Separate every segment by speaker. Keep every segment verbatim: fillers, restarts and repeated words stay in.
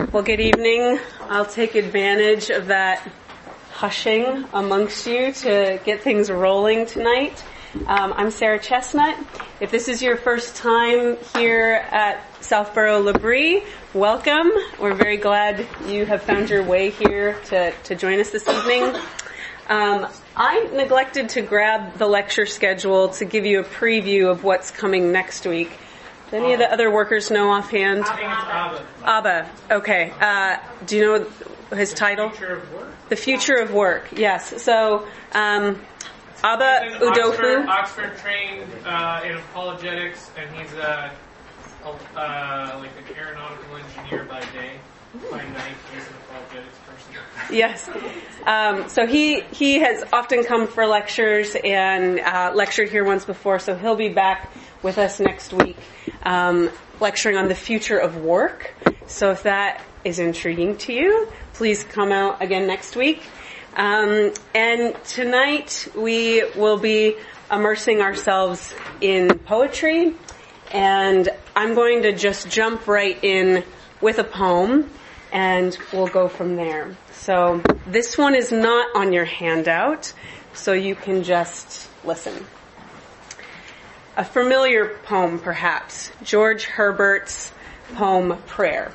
Speaker 1: Well, good evening. I'll take advantage of that hushing amongst you to get things rolling tonight. Um, I'm Sarah Chestnut. If this is your first time here at Southborough L'Abri, welcome. We're very glad you have found your way here to, to join us this evening. Um, I neglected to grab the lecture schedule to give you a preview of what's coming next week. Do any of the other workers know offhand?
Speaker 2: I think it's Abba.
Speaker 1: Abba. Okay. Uh, do you know his title?
Speaker 2: The Future of Work.
Speaker 1: The Future of Work. Yes. So, um, Abba
Speaker 2: He's
Speaker 1: Udofu.
Speaker 2: Oxford, Oxford trained uh, in apologetics, and he's a, a uh, like an aeronautical engineer by day. By night, he's an apologetics person.
Speaker 1: Yes. Um, so he he has often come for lectures and uh, lectured here once before. So he'll be back with us next week, um, lecturing on the future of work. So if that is intriguing to you, please come out again next week. Um, and tonight we will be immersing ourselves in poetry, and I'm going to just jump right in with a poem, and we'll go from there. So this one is not on your handout, so you can just listen. A familiar poem, perhaps, George Herbert's poem, Prayer.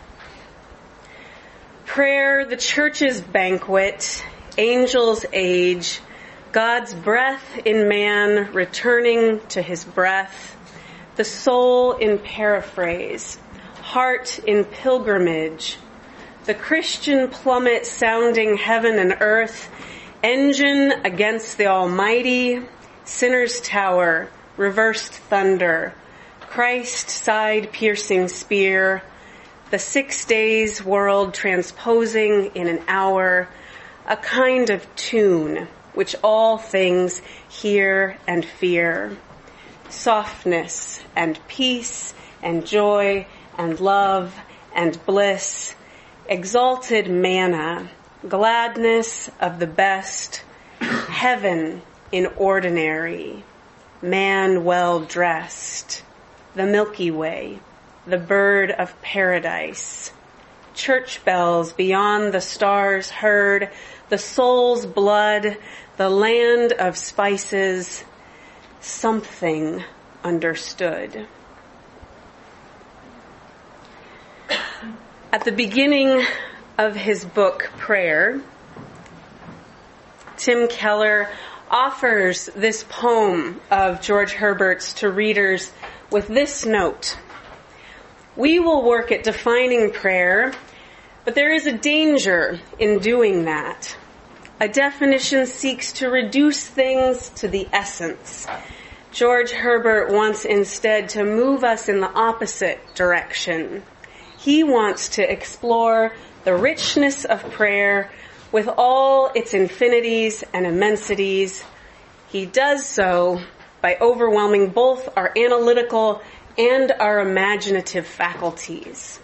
Speaker 1: Prayer, the church's banquet, angels' age, God's breath in man returning to his breath, the soul in paraphrase, heart in pilgrimage, the Christian plummet sounding heaven and earth, engine against the Almighty, sinner's tower, reversed thunder, Christ side-piercing spear, the six days world transposing in an hour, a kind of tune which all things hear and fear, softness and peace and joy and love and bliss, exalted manna, gladness of the best, heaven in ordinary, man well dressed, the Milky Way, the bird of paradise, church bells beyond the stars heard, the soul's blood, the land of spices, something understood. At the beginning of his book, Prayer, Tim Keller offers this poem of George Herbert's to readers with this note. We will work at defining prayer, but there is a danger in doing that. A definition seeks to reduce things to the essence. George Herbert wants instead to move us in the opposite direction. He wants to explore the richness of prayer with all its infinities and immensities. He does so by overwhelming both our analytical and our imaginative faculties.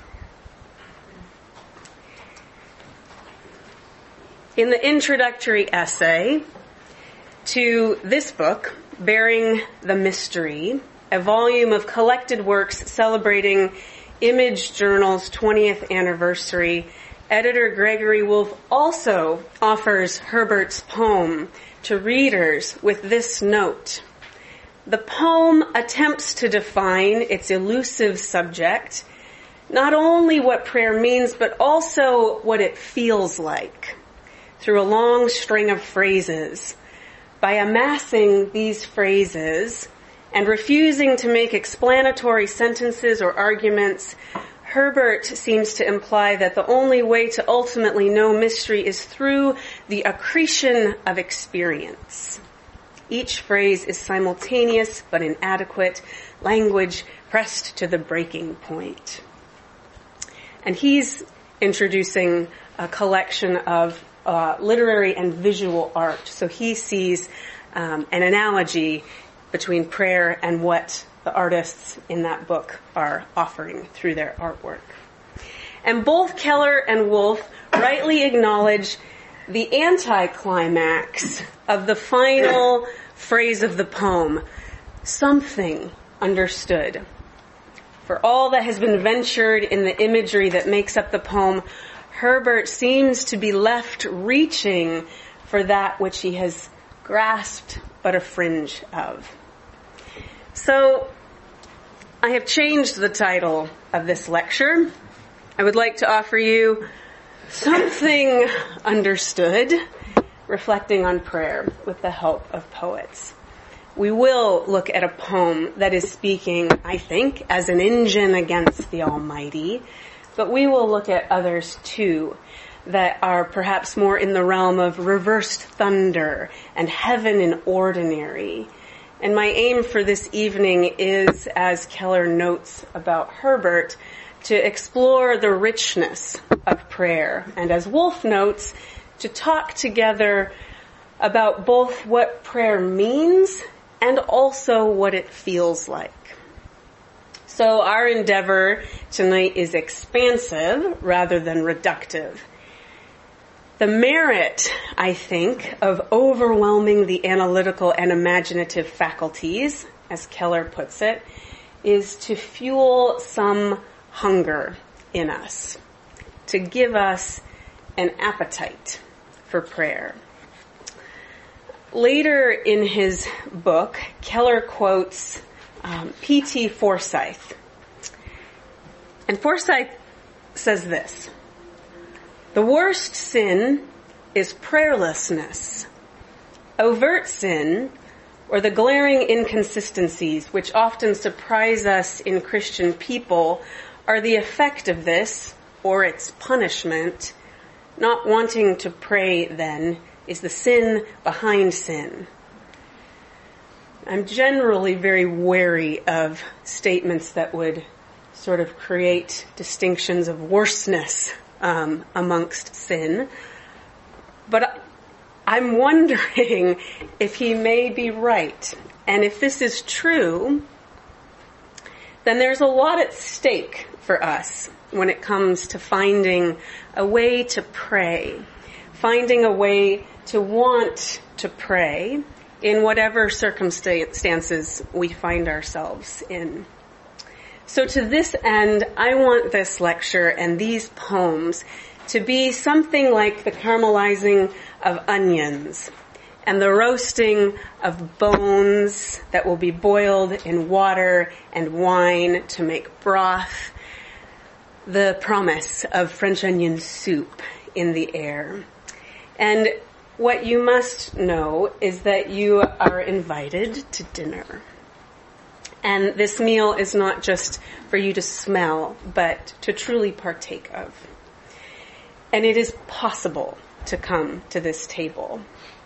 Speaker 1: In the introductory essay to this book, Bearing the Mystery, a volume of collected works celebrating Image Journal's twentieth anniversary, editor Gregory Wolfe also offers Herbert's poem to readers with this note. The poem attempts to define its elusive subject, not only what prayer means, but also what it feels like, through a long string of phrases. By amassing these phrases and refusing to make explanatory sentences or arguments, Herbert seems to imply that the only way to ultimately know mystery is through the accretion of experience. Each phrase is simultaneous but inadequate, language pressed to the breaking point. And he's introducing a collection of uh, literary and visual art. So he sees um, an analogy between prayer and what the artists in that book are offering through their artwork. And both Keller and Wolfe rightly acknowledge the anticlimax of the final phrase of the poem, something understood. For all that has been ventured in the imagery that makes up the poem, Herbert seems to be left reaching for that which he has grasped but a fringe of. So, I have changed the title of this lecture. I would like to offer you Something Understood, reflecting on prayer with the help of poets. We will look at a poem that is speaking, I think, as an engine against the Almighty, but we will look at others too that are perhaps more in the realm of reversed thunder and heaven in ordinary. And my aim for this evening is, as Keller notes about Herbert, to explore the richness of prayer. And as Wolfe notes, to talk together about both what prayer means and also what it feels like. So our endeavor tonight is expansive rather than reductive. The merit, I think, of overwhelming the analytical and imaginative faculties, as Keller puts it, is to fuel some hunger in us, to give us an appetite for prayer. Later in his book, Keller quotes um, P T Forsyth. And Forsyth says this: "The worst sin is prayerlessness. Overt sin, or the glaring inconsistencies which often surprise us in Christian people, are the effect of this, or its punishment. Not wanting to pray, then, is the sin behind sin." I'm generally very wary of statements that would sort of create distinctions of worseness um, amongst sin. But I'm wondering if he may be right. And if this is true, then there's a lot at stake for us when it comes to finding a way to pray, finding a way to want to pray in whatever circumstances we find ourselves in. So to this end, I want this lecture and these poems to be something like the caramelizing of onions and the roasting of bones that will be boiled in water and wine to make broth, the promise of French onion soup in the air. And what you must know is that you are invited to dinner. And this meal is not just for you to smell, but to truly partake of. And it is possible to come to this table.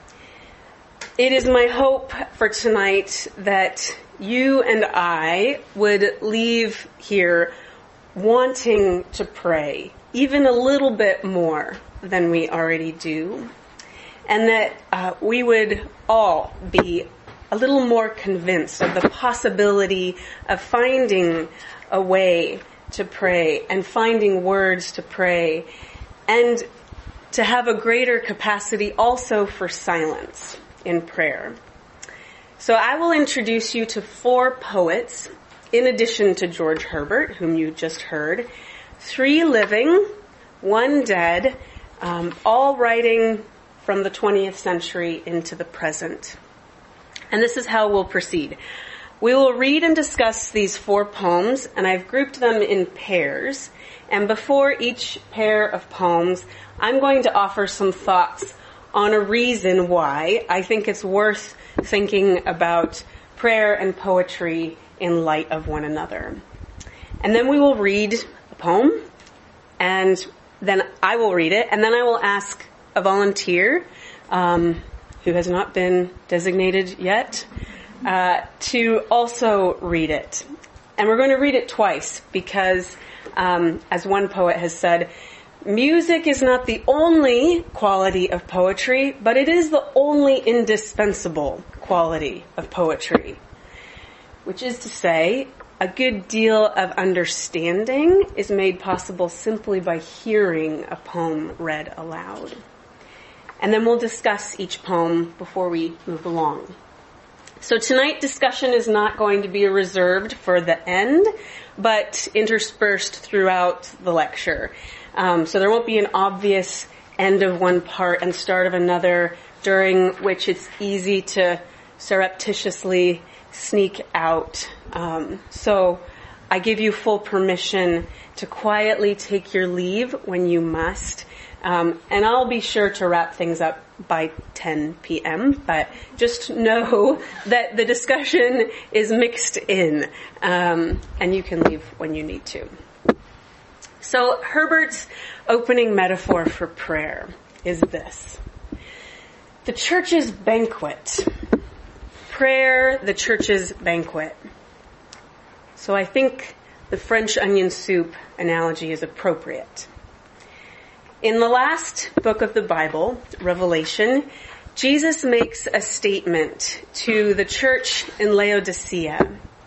Speaker 1: It is my hope for tonight that you and I would leave here wanting to pray even a little bit more than we already do. And that uh, we would all be a little more convinced of the possibility of finding a way to pray and finding words to pray, and to have a greater capacity also for silence in prayer. So I will introduce you to four poets, in addition to George Herbert, whom you just heard, three living, one dead, um, all writing from the twentieth century into the present. And this is how we'll proceed. We will read and discuss these four poems, and I've grouped them in pairs. And before each pair of poems, I'm going to offer some thoughts on a reason why I think it's worth thinking about prayer and poetry in light of one another. And then we will read a poem, and then I will read it, and then I will ask a volunteer, um, who has not been designated yet, uh, to also read it. And we're going to read it twice because, um, as one poet has said, music is not the only quality of poetry, but it is the only indispensable quality of poetry. Which is to say, a good deal of understanding is made possible simply by hearing a poem read aloud. And then we'll discuss each poem before we move along. So tonight discussion is not going to be reserved for the end, but interspersed throughout the lecture. Um, so there won't be an obvious end of one part and start of another, during which it's easy to surreptitiously sneak out. Um, so I give you full permission to quietly take your leave when you must. Um, and I'll be sure to wrap things up by ten p.m., but just know that the discussion is mixed in, um, and you can leave when you need to. So Herbert's opening metaphor for prayer is this: the church's banquet. Prayer, the church's banquet. So I think the French onion soup analogy is appropriate. In the last book of the Bible, Revelation, Jesus makes a statement to the church in Laodicea.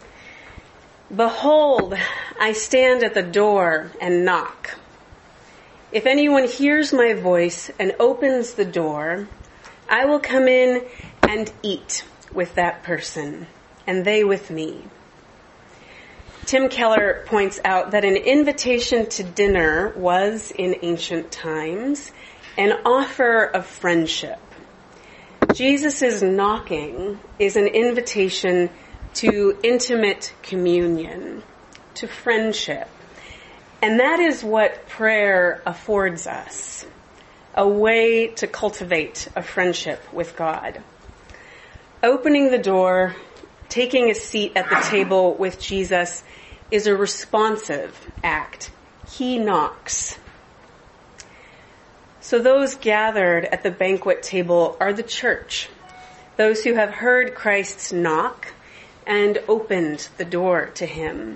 Speaker 1: Behold, I stand at the door and knock. If anyone hears my voice and opens the door, I will come in and eat with that person, and they with me. Tim Keller points out that an invitation to dinner was, in ancient times, an offer of friendship. Jesus' knocking is an invitation to intimate communion, to friendship. And that is what prayer affords us, a way to cultivate a friendship with God. Opening the door, taking a seat at the table with Jesus is a responsive act. He knocks. So those gathered at the banquet table are the church, those who have heard Christ's knock and opened the door to him.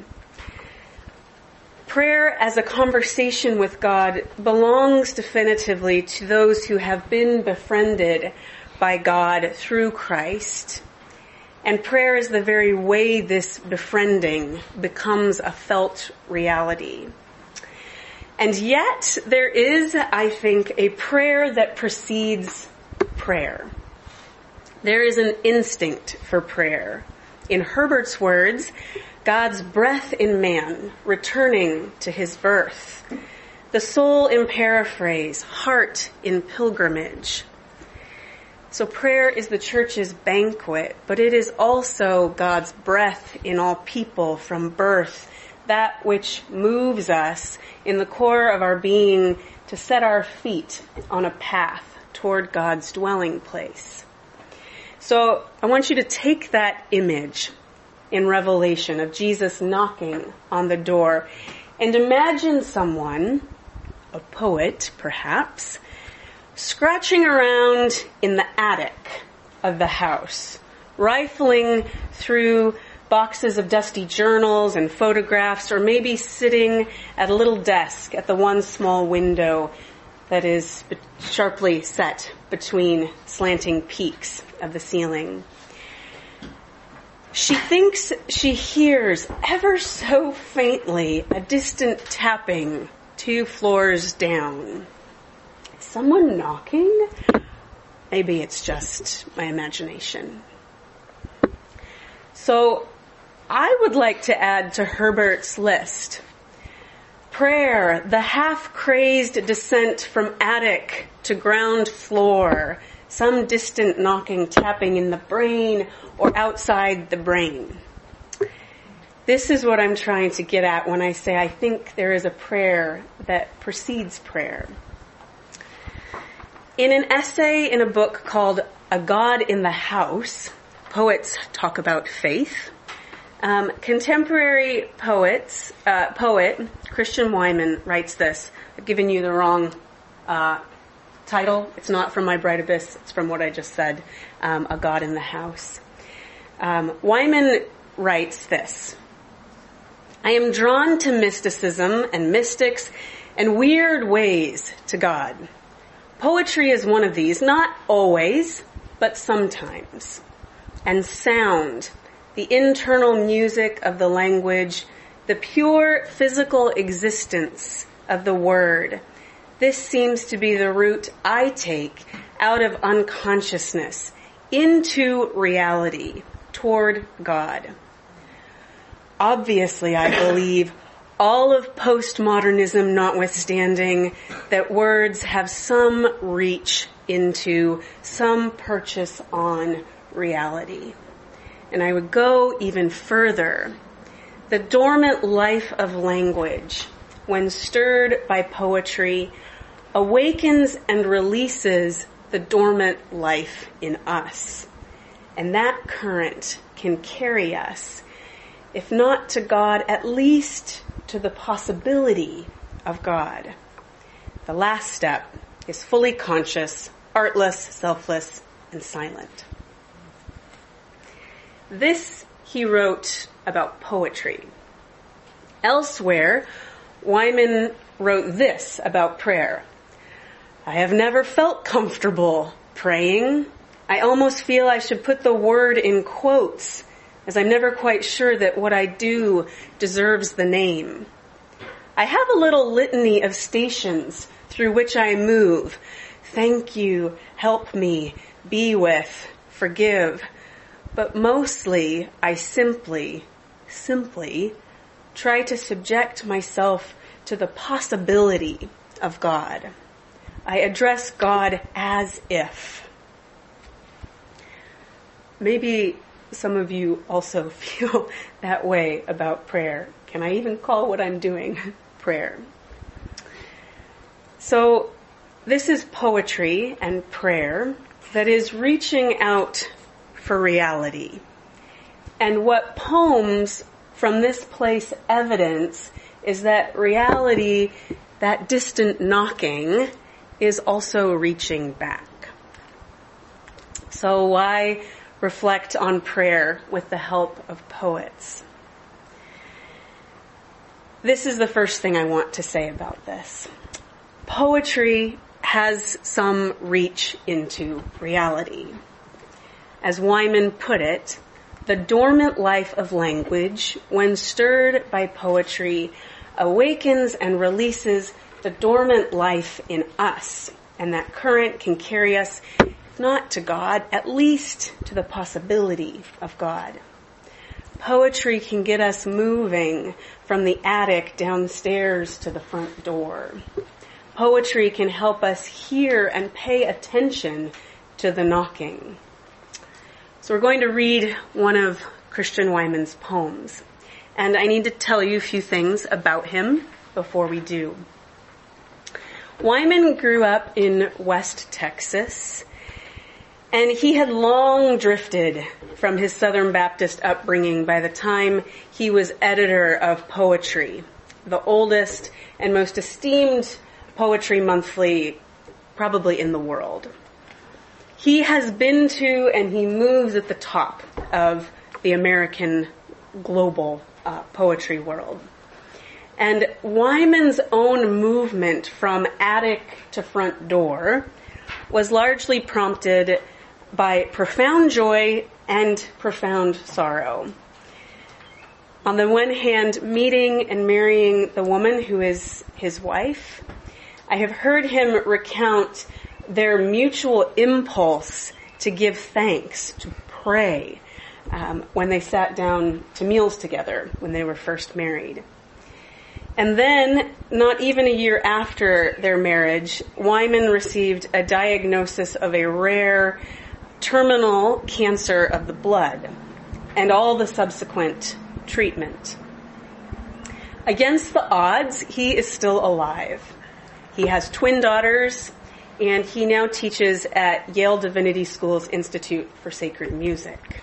Speaker 1: Prayer as a conversation with God belongs definitively to those who have been befriended by God through Christ. And prayer is the very way this befriending becomes a felt reality. And yet, there is, I think, a prayer that precedes prayer. There is an instinct for prayer. In Herbert's words, God's breath in man, returning to his birth. The soul in paraphrase, heart in pilgrimage. So prayer is the church's banquet, but it is also God's breath in all people from birth, that which moves us in the core of our being to set our feet on a path toward God's dwelling place. So I want you to take that image in Revelation of Jesus knocking on the door and imagine someone, a poet perhaps, scratching around in the attic of the house, rifling through boxes of dusty journals and photographs, or maybe sitting at a little desk at the one small window that is sharply set between slanting peaks of the ceiling. She thinks she hears ever so faintly a distant tapping two floors down. Someone knocking? Maybe it's just my imagination. So I would like to add to Herbert's list prayer, the half-crazed descent from attic to ground floor, some distant knocking, tapping in the brain or outside the brain. This is what I'm trying to get at when I say I think there is a prayer that precedes prayer. In an essay in a book called A God in the House, poets talk about faith. Um, contemporary poets, uh, poet Christian Wyman writes this. I've given you the wrong uh, title. It's not from my Bright Abyss. It's from what I just said. Um, A God in the House. Um, Wyman writes this. I am drawn to mysticism and mystics and weird ways to God. Poetry is one of these, not always, but sometimes. And sound, the internal music of the language, the pure physical existence of the word. This seems to be the route I take out of unconsciousness into reality, toward God. Obviously, I believe, all of postmodernism notwithstanding, that words have some reach into, some purchase on reality. And I would go even further. The dormant life of language, when stirred by poetry, awakens and releases the dormant life in us. And that current can carry us, if not to God, at least to the possibility of God. The last step is fully conscious, artless, selfless, and silent. This he wrote about poetry. Elsewhere, Wyman wrote this about prayer. I have never felt comfortable praying. I almost feel I should put the word in quotes, as I'm never quite sure that what I do deserves the name. I have a little litany of stations through which I move. Thank you, help me, be with, forgive. But mostly, I simply, simply try to subject myself to the possibility of God. I address God as if. Maybe some of you also feel that way about prayer. Can I even call what I'm doing prayer? So this is poetry and prayer that is reaching out for reality. And what poems from this place evidence is that reality, that distant knocking, is also reaching back. So why reflect on prayer with the help of poets? This is the first thing I want to say about this. Poetry has some reach into reality. As Wyman put it, the dormant life of language, when stirred by poetry, awakens and releases the dormant life in us, and that current can carry us, if not to God, at least to the possibility of God. Poetry can get us moving from the attic downstairs to the front door. Poetry can help us hear and pay attention to the knocking. So we're going to read one of Christian Wyman's poems. And I need to tell you a few things about him before we do. Wyman grew up in West Texas, and he had long drifted from his Southern Baptist upbringing by the time he was editor of Poetry, the oldest and most esteemed poetry monthly probably in the world. He has been to and he moves at the top of the American global uh, poetry world. And Wyman's own movement from attic to front door was largely prompted by profound joy and profound sorrow. On the one hand, meeting and marrying the woman who is his wife, I have heard him recount their mutual impulse to give thanks, to pray, um, when they sat down to meals together when they were first married. And then, not even a year after their marriage, Wyman received a diagnosis of a rare terminal cancer of the blood and all the subsequent treatment. Against the odds, he is still alive. He has twin daughters, and he now teaches at Yale Divinity School's Institute for Sacred Music.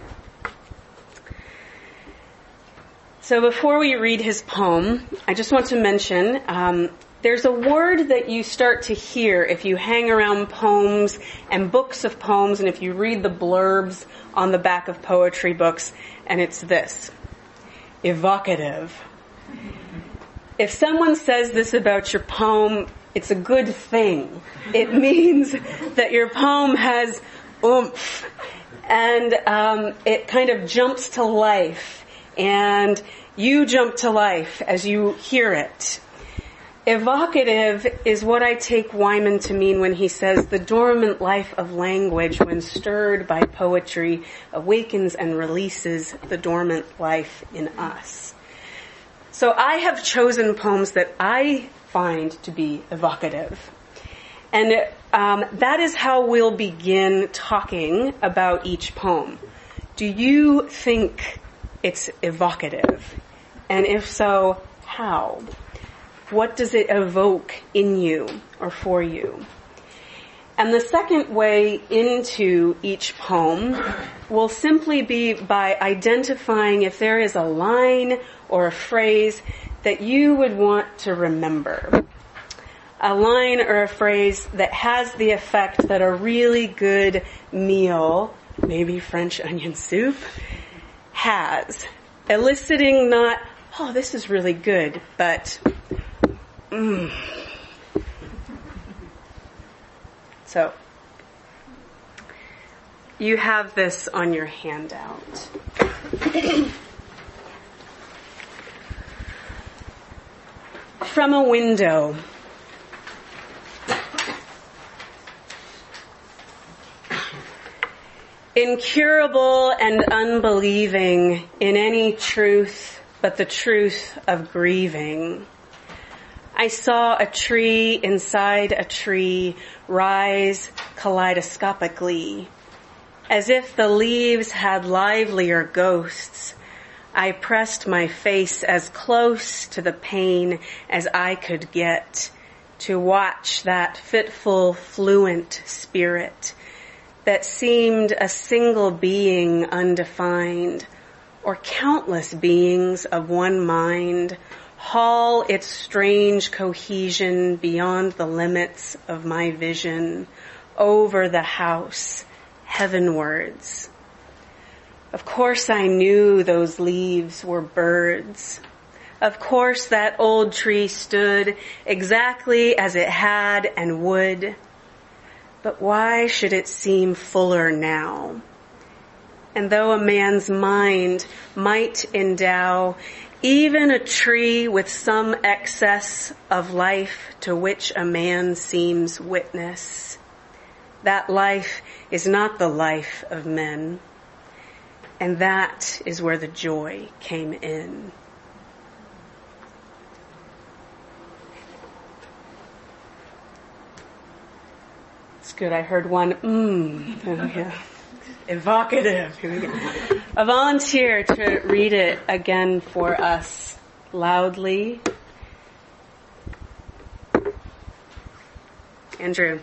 Speaker 1: So before we read his poem, I just want to mention um, there's a word that you start to hear if you hang around poems and books of poems, and if you read the blurbs on the back of poetry books, and it's this: evocative. If someone says this about your poem, it's a good thing. It means that your poem has oomph, and um, it kind of jumps to life, and you jump to life as you hear it. Evocative is what I take Wyman to mean when he says the dormant life of language, when stirred by poetry, awakens and releases the dormant life in us. So I have chosen poems that I find to be evocative. And um, that is how we'll begin talking about each poem. Do you think it's evocative? And if so, how? What does it evoke in you or for you? And the second way into each poem will simply be by identifying if there is a line or a phrase that you would want to remember. A line or a phrase that has the effect that a really good meal, maybe French onion soup, has. Eliciting not, oh, this is really good, but Mm. So, you have this on your handout. From a window. Incurable and unbelieving in any truth but the truth of grieving. I saw a tree inside a tree rise kaleidoscopically. As if the leaves had livelier ghosts, I pressed my face as close to the pain as I could get to watch that fitful, fluent spirit that seemed a single being undefined, or countless beings of one mind, haul its strange cohesion beyond the limits of my vision, over the house, heavenwards. Of course I knew those leaves were birds. Of course that old tree stood exactly as it had and would. But why should it seem fuller now? And though a man's mind might endow even a tree with some excess of life to which a man seems witness, that life is not the life of men. And that is where the joy came in. It's good. I heard one, mmm. Oh, yeah. Evocative. Here we go. A volunteer to read it again for us loudly. Andrew.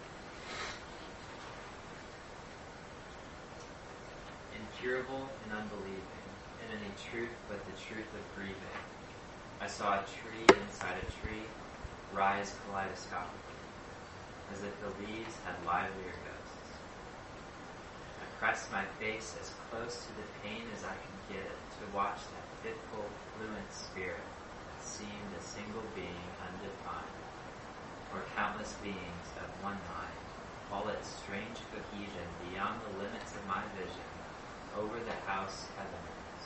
Speaker 3: Incurable and unbelieving, in any truth but the truth of grieving. I saw a tree inside a tree rise kaleidoscopically, as if the leaves had livelier ghosts. I pressed my face as close to the pain as I could get to watch that fitful, fluent spirit that seemed a single being undefined, or countless beings of one mind, all its strange cohesion beyond the limits of my vision, over the house heavenwards.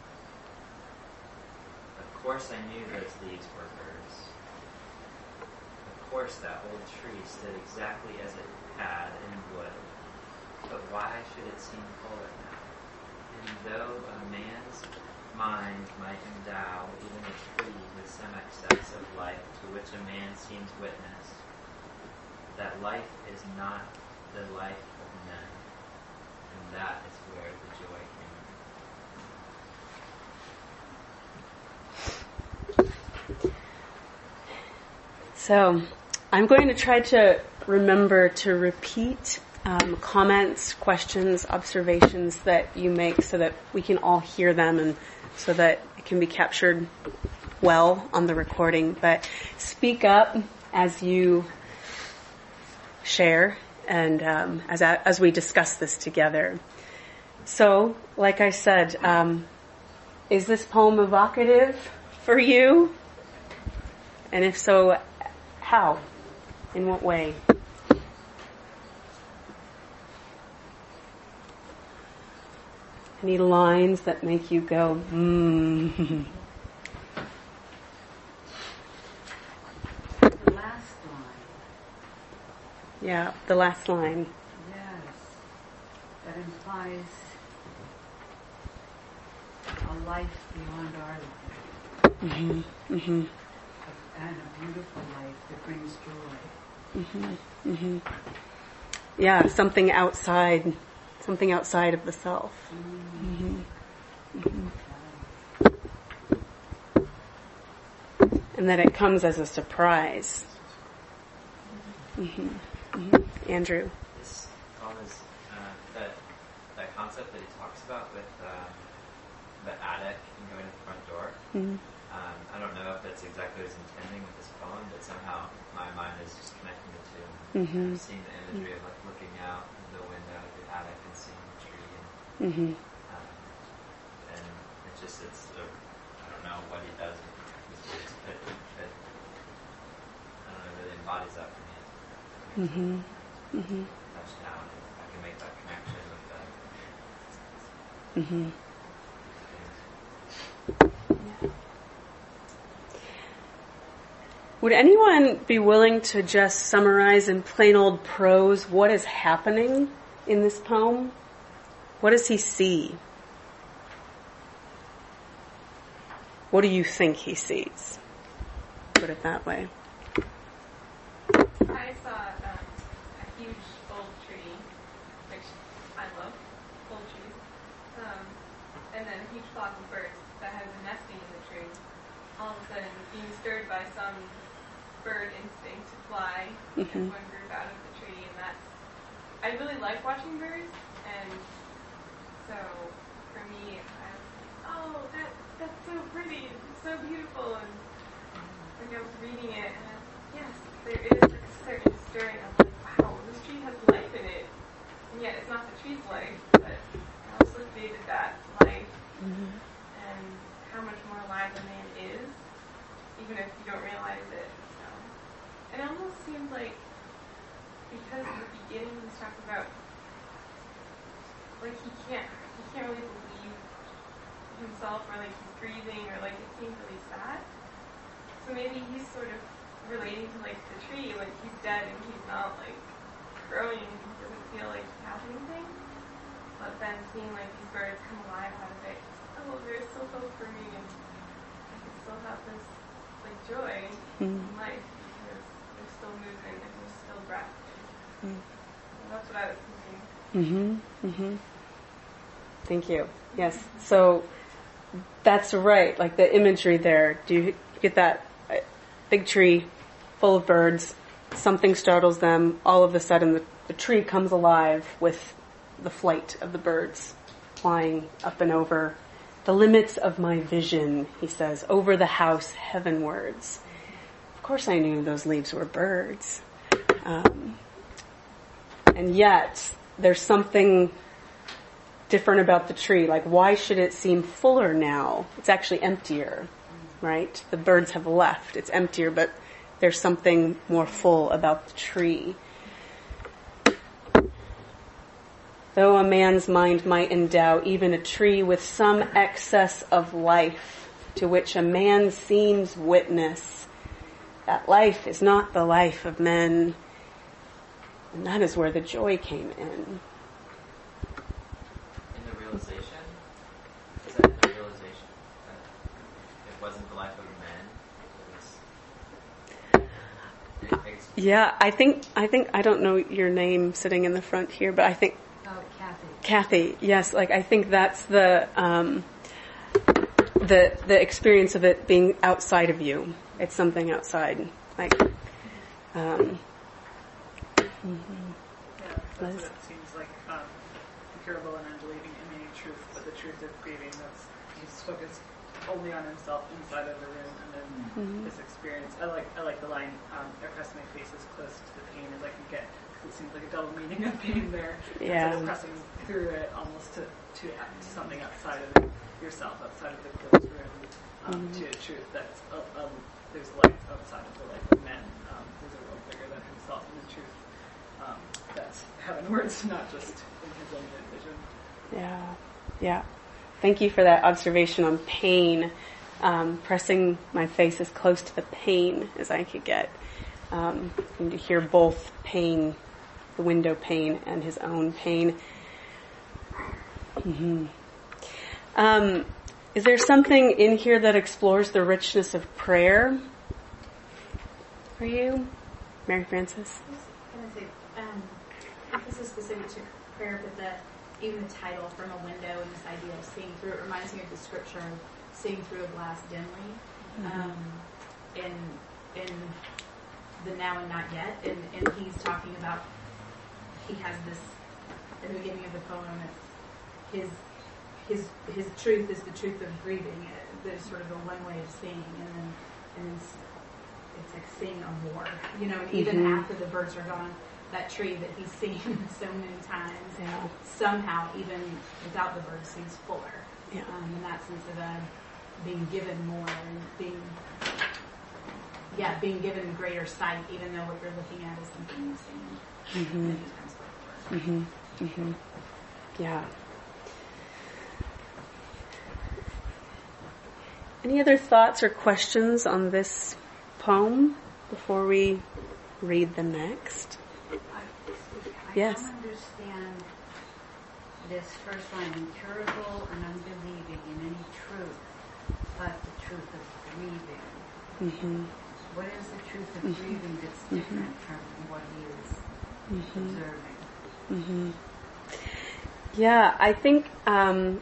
Speaker 3: Of course I knew those leaves were birds. Of course that old tree stood exactly as it had and would. But why should it seem fuller now? And though a man's mind might endow even a tree with some excess of life to which a man seems witness, that life is not the life of men, and that is where the joy came in.
Speaker 1: So, I'm going to try to remember to repeat um, comments, questions, observations that you make so that we can all hear them and so that it can be captured well on the recording. But speak up as you share and um, as as we discuss this together. So, like I said, um, is this poem evocative for you? And if so, how? In what way? Any lines that make you go, mmm? Yeah, the last line.
Speaker 4: Yes. That implies a life beyond our life.
Speaker 1: Mm-hmm. Mm-hmm.
Speaker 4: And a beautiful life that brings joy.
Speaker 1: Mm-hmm. Mm-hmm. Yeah, something outside, something outside of the self. Mm-hmm. Mm-hmm. And that it comes as a surprise. Mm-hmm. Mm-hmm. Andrew.
Speaker 3: This poem is uh, that that concept that he talks about with um, the attic and going to the front door.
Speaker 1: Mm-hmm.
Speaker 3: Um, I don't know if that's exactly what he's intending with this poem, but somehow my mind is just connecting the two.
Speaker 1: Mm-hmm.
Speaker 3: I'm seeing the imagery of like looking out the window of the attic and seeing the tree, and
Speaker 1: Mm-hmm.
Speaker 3: um, and it's just it's a, I don't know what he does with these words, but, but I don't know, it really embodies that for me.
Speaker 1: Mm-hmm. Mm-hmm.
Speaker 3: Touch down, I can make that connection with that.
Speaker 1: Mm-hmm. Would anyone be willing to just summarize in plain old prose what is happening in this poem? What does he see? What do you think he sees? Put it that way.
Speaker 5: I saw um, a huge old tree, which I love, old trees, um, and then a huge flock of birds that has been nesting in the tree. All of a sudden, being stirred by some bird instinct to fly,
Speaker 1: Mm-hmm.
Speaker 5: as one group out of the tree, and that's. I really like watching birds, and so for me, I was like, oh, that that's so pretty, it's so beautiful, and when I was reading it, and I, yes, there is like a certain stirring of like, wow, this tree has life in it, and yet it's not the tree's life, but I also created that life,
Speaker 1: Mm-hmm.
Speaker 5: and how much more alive a man is, even if you don't realize it. So, and it almost seems like, because in the beginning he's talking about, like he can't, he can't really believe himself, or like he's grieving, or like it seems really sad. So maybe he's sort of relating to like the tree, like he's dead and he's not like growing, and he doesn't feel like he has anything. But then seeing like these birds come alive out of it, oh, there's still hope for me, and I can still have this like joy
Speaker 1: Mm-hmm.
Speaker 5: in life because there's still movement and there's still breath.
Speaker 1: Mm-hmm.
Speaker 5: So that's what I was thinking.
Speaker 1: Mm-hmm. Mm-hmm. Thank you. Yes. So that's right. Like the imagery there. Do you get that? Uh, big tree full of birds. Something startles them. All of a sudden, the, the tree comes alive with the flight of the birds flying up and over the limits of my vision, he says, over the house heavenwards. Of course I knew those leaves were birds. Um, and yet, there's something different about the tree. Like, why should it seem fuller now? It's actually emptier, right? The birds have left. It's emptier, but there's something more full about the tree. Though a man's mind might endow even a tree with some excess of life, to which a man seems witness, that life is not the life of men. And that is where the joy came in.
Speaker 3: In the realization, is that in the realization that it wasn't the life of a man? It was, it, it's,
Speaker 1: Yeah, I think, I think, I don't know your name sitting in the front here, but I think
Speaker 4: Oh, Kathy.
Speaker 1: Kathy, yes, like I think that's the um, the the experience of it being outside of you. It's something outside, like. Um, mm-hmm.
Speaker 2: Yeah, that's what it seems like. Um, incurable and unbelieving in meaning truth, but the truth of grieving. That's he's focused only on himself inside of the room, and then
Speaker 1: Mm-hmm.
Speaker 2: this experience. I like I like the line. Um, I press my face as close to the pain as I can get. It seems like a double meaning of pain there.
Speaker 1: Yeah.
Speaker 2: Instead of pressing through it almost to, to, to something outside of yourself, outside of the closed room, um,
Speaker 1: Mm-hmm.
Speaker 2: to a truth that's, uh, um, there's life outside of the life of men. Um, there's a world bigger than himself, and the truth um, that's heavenwards, not just in his own vision.
Speaker 1: Yeah, yeah. Thank you for that observation on pain. Um, pressing my face as close to the pain as I could get. Um, and to hear both pain the window pane and his own pain. Mm-hmm. Um, is there something in here that explores the richness of prayer for you, Mary Frances?
Speaker 6: I was going to say, um, this is specific to prayer, but the even the title, From a Window, and this idea of seeing through, it reminds me of the scripture of seeing through a glass dimly. Mm-hmm. Um, in in the now and not yet, and, and he's talking about, he has this, at the beginning of the poem, it's his his his truth is the truth of grieving. There's sort of a one way of seeing, and then and then it's, it's like seeing a more, you know, and even mm-hmm. after the birds are gone, that tree that he's seen so many times,
Speaker 1: yeah.
Speaker 6: somehow, even without the birds, seems fuller.
Speaker 1: Yeah.
Speaker 6: Um, in that sense of uh, being given more and being, yeah, being given greater sight, even though what you're looking at is something you've seen
Speaker 1: mm-hmm.
Speaker 6: many times before.
Speaker 1: Mm-hmm. Mm-hmm. Yeah. Any other thoughts or questions on this poem before we read the next?
Speaker 4: I, I
Speaker 1: yes.
Speaker 4: don't understand this first line, incurable and unbelieving in any truth, but the truth of grieving.
Speaker 1: Mm-hmm.
Speaker 4: What is the truth of mm-hmm. grieving that's different mm-hmm. from what he is mm-hmm. observing?
Speaker 1: Mm-hmm. Yeah, I think um,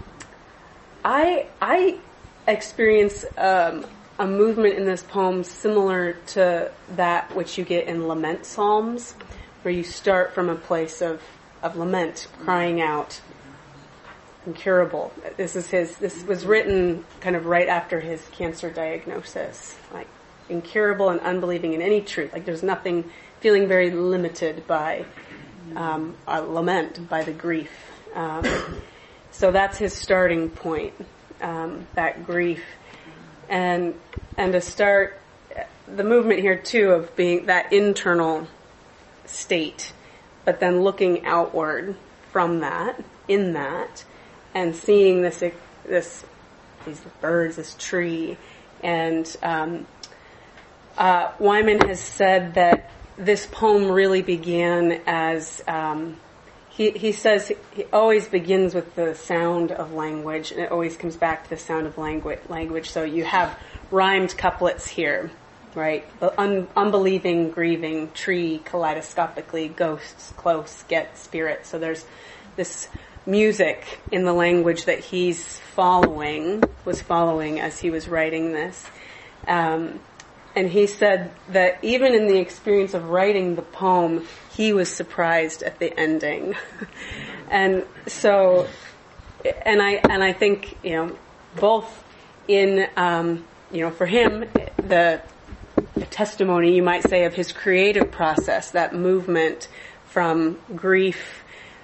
Speaker 1: I I experience um, a movement in this poem similar to that which you get in lament psalms, where you start from a place of, of lament, crying out, incurable. This is his. This was written kind of right after his cancer diagnosis, like incurable and unbelieving in any truth. Like there's nothing, feeling very limited by um, a lament, by the grief. Um, so that's his starting point. Um, that grief, and and to start the movement here too of being that internal state, but then looking outward from that, in that, and seeing this this these birds, this tree, and um, uh, Wyman has said that this poem really began as. Um, He, he says he always begins with the sound of language, and it always comes back to the sound of language. Language. So you have rhymed couplets here, right? The un, unbelieving, grieving, tree, kaleidoscopically, ghosts, close, get, spirit. So there's this music in the language that he's following, was following as he was writing this. Um, and he said that even in the experience of writing the poem, he was surprised at the ending. And so, and I, and I think, you know, both in, um, you know, for him, the, the testimony, you might say, of his creative process, that movement from grief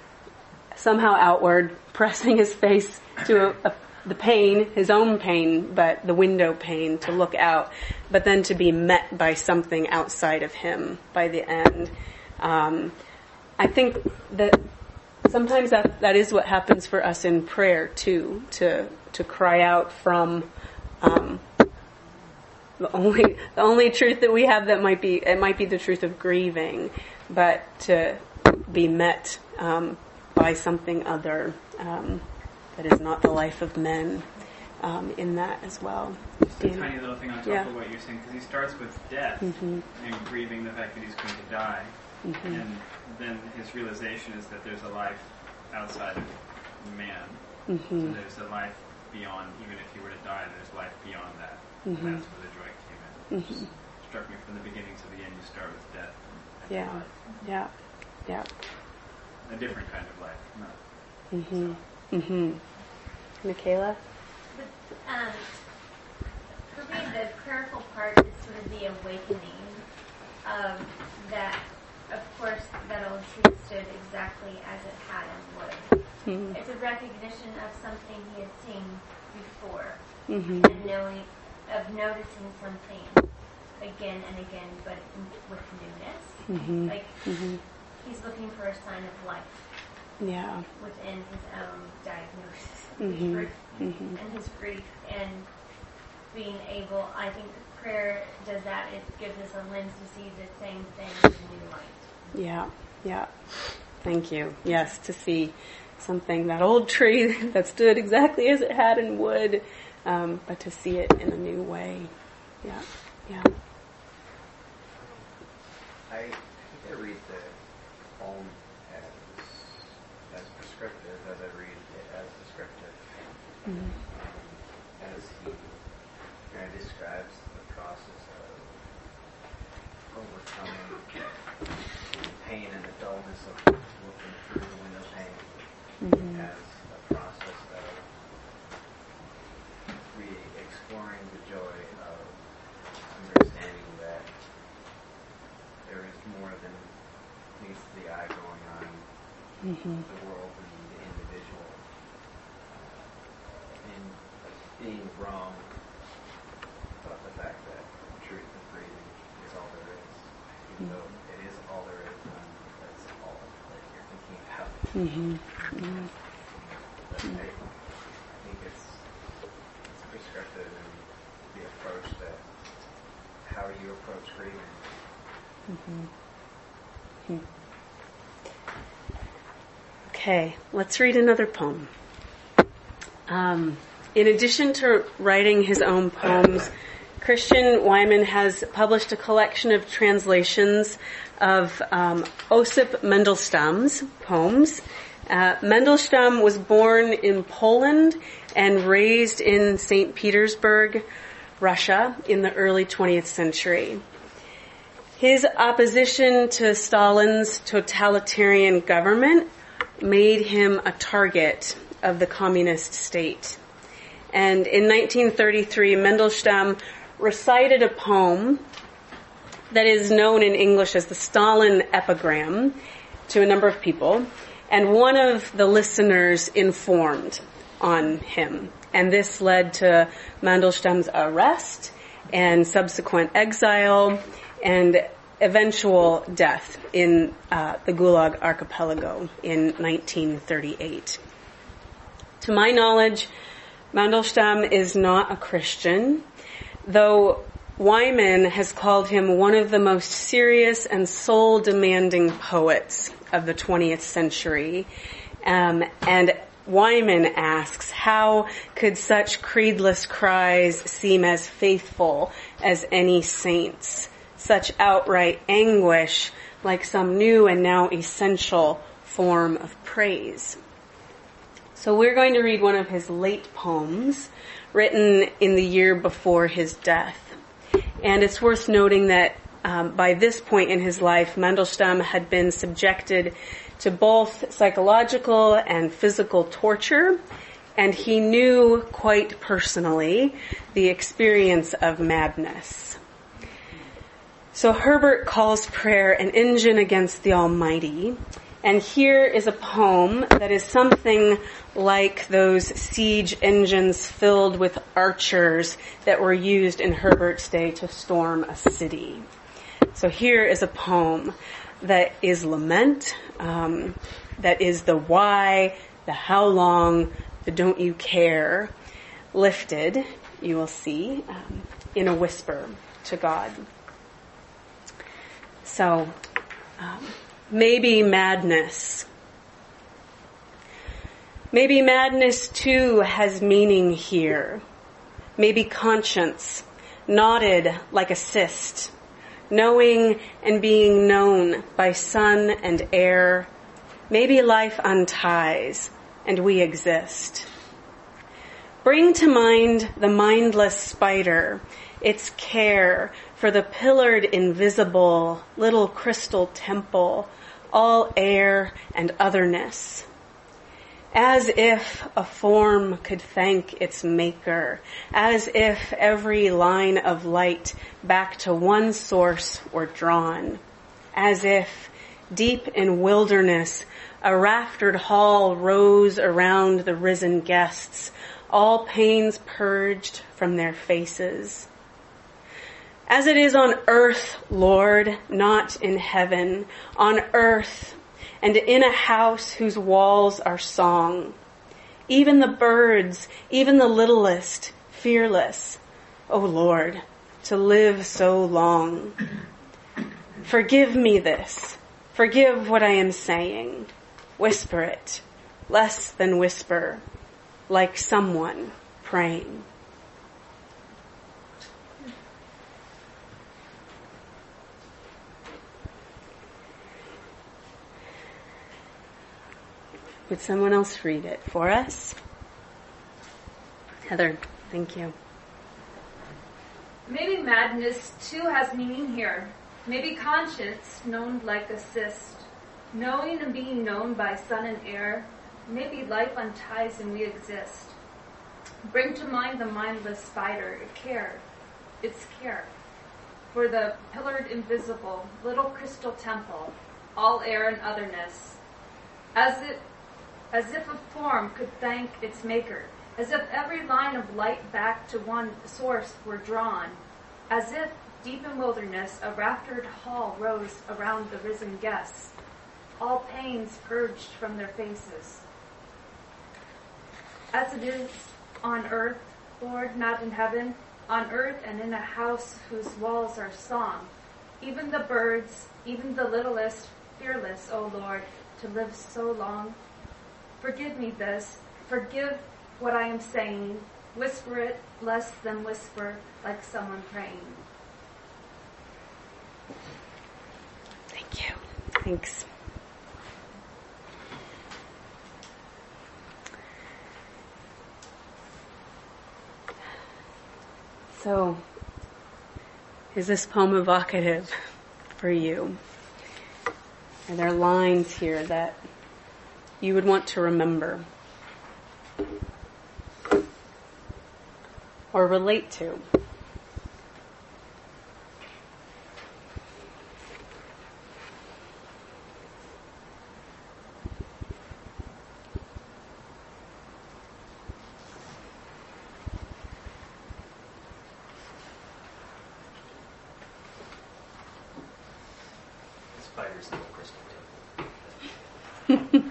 Speaker 1: somehow outward, pressing his face to a, a the pain, his own pain, but the window pane to look out, but then to be met by something outside of him by the end. Um, I think that sometimes that, that is what happens for us in prayer too, to, to cry out from, um, the only, the only truth that we have that might be, it might be the truth of grieving, but to be met, um, by something other, um, that is not the life of men, um, in that as well.
Speaker 7: Just a and, tiny little thing on top yeah. of what you're saying, because he starts with death
Speaker 1: mm-hmm. and
Speaker 7: grieving the fact that he's going to die. Mm-hmm. And then his realization is that there's a life outside of man. Mm-hmm. So there's a life beyond, even if he were to die, there's life beyond that. Mm-hmm. And that's where the joy came in. Mm-hmm. Struck me from the beginning to the end, you start with death.
Speaker 1: Yeah, life. yeah, yeah.
Speaker 7: A different kind of life, not
Speaker 1: mm-hmm.
Speaker 7: so.
Speaker 1: Mm-hmm. Michaela?
Speaker 8: But, um, for me, the prayerful part is sort of the awakening of that, of course, that old tree stood exactly as it had and would. Mm-hmm. It's a recognition of something he had seen before, mm-hmm. and knowing, of noticing something again and again, but with newness. Mm-hmm. Like, mm-hmm. he's looking for a sign of life.
Speaker 1: Yeah.
Speaker 8: Within his own diagnosis
Speaker 1: mm-hmm.
Speaker 8: grief,
Speaker 1: mm-hmm.
Speaker 8: and his grief, and being able, I think prayer does that. It gives us a lens to see the same thing in a new light.
Speaker 1: Yeah, yeah. Thank you. Yes, to see something, that old tree that stood exactly as it had in wood, um, but to see it in a new way. Yeah, yeah.
Speaker 9: I think I read the poem as as prescriptive as I read it as descriptive.
Speaker 1: Mm-hmm.
Speaker 9: Um, as he kind of describes the process of overcoming the pain and the dullness of looking through the window pane, mm-hmm. as a process of really exploring the joy of understanding that there is more than meets the eye going on mm-hmm. the world and the individual. Uh, and being wrong about the fact that truth and freedom is all there is. Even mm-hmm. though it is all there is, and that's all that you're thinking about. Mm-hmm. Mm-hmm. But I, I think it's, it's prescriptive in the approach that how you approach grieving.
Speaker 1: Mm-hmm. Okay, let's read another poem. Um, in addition to writing his own poems, Christian Wiman has published a collection of translations of um, Osip Mandelstam's poems. Uh, Mandelstam was born in Poland and raised in Saint Petersburg, Russia, in the early twentieth century. His opposition to Stalin's totalitarian government made him a target of the communist state. And in nineteen thirty-three, Mandelstam recited a poem that is known in English as the Stalin epigram to a number of people, and one of the listeners informed on him. And this led to Mandelstam's arrest and subsequent exile and eventual death in uh, the Gulag Archipelago in nineteen thirty-eight. To my knowledge, Mandelstam is not a Christian, though Wiman has called him one of the most serious and soul-demanding poets of the twentieth century. Um, and Wiman asks, how could such creedless cries seem as faithful as any saints? Such outright anguish like some new and now essential form of praise. So we're going to read one of his late poems written in the year before his death. And it's worth noting that um, by this point in his life, Mandelstam had been subjected to both psychological and physical torture, and he knew quite personally the experience of madness. So Herbert calls prayer an engine against the Almighty, and here is a poem that is something like those siege engines filled with archers that were used in Herbert's day to storm a city. So here is a poem that is lament, um, that is the why, the how long, the don't you care, lifted, you will see, um, in a whisper to God. So, um, maybe madness. Maybe madness too has meaning here. Maybe conscience, knotted like a cyst, knowing and being known by sun and air. Maybe life unties and we exist. Bring to mind the mindless spider, its care for the pillared invisible little crystal temple, all air and otherness. As if a form could thank its maker, as if every line of light back to one source were drawn, as if deep in wilderness a raftered hall rose around the risen guests, all pains purged from their faces. As it is on earth, Lord, not in heaven, on earth, and in a house whose walls are song. Even the birds, even the littlest, fearless. O Lord, to live so long. Forgive me this. Forgive what I am saying. Whisper it, less than whisper, like someone praying. Would someone else read it for us? Heather, thank you.
Speaker 10: Maybe madness too has meaning here. Maybe conscience, known like assist, knowing and being known by sun and air. Maybe life unties and we exist. Bring to mind the mindless spider, it cared, its care. For the pillared invisible, little crystal temple, all air and otherness. As it, as if a form could thank its maker, as if every line of light back to one source were drawn, as if, deep in wilderness, a raftered hall rose around the risen guests, all pains purged from their faces. As it is on earth, Lord, not in heaven, on earth and in a house whose walls are song, even the birds, even the littlest, fearless, O Lord, to live so long. Forgive me this, forgive what I am saying, whisper it less than whisper, like someone praying.
Speaker 1: Thank you. Thanks. So, is this poem evocative for you? Are there lines here that you would want to remember or relate to?
Speaker 9: Spiders in the crystal temple.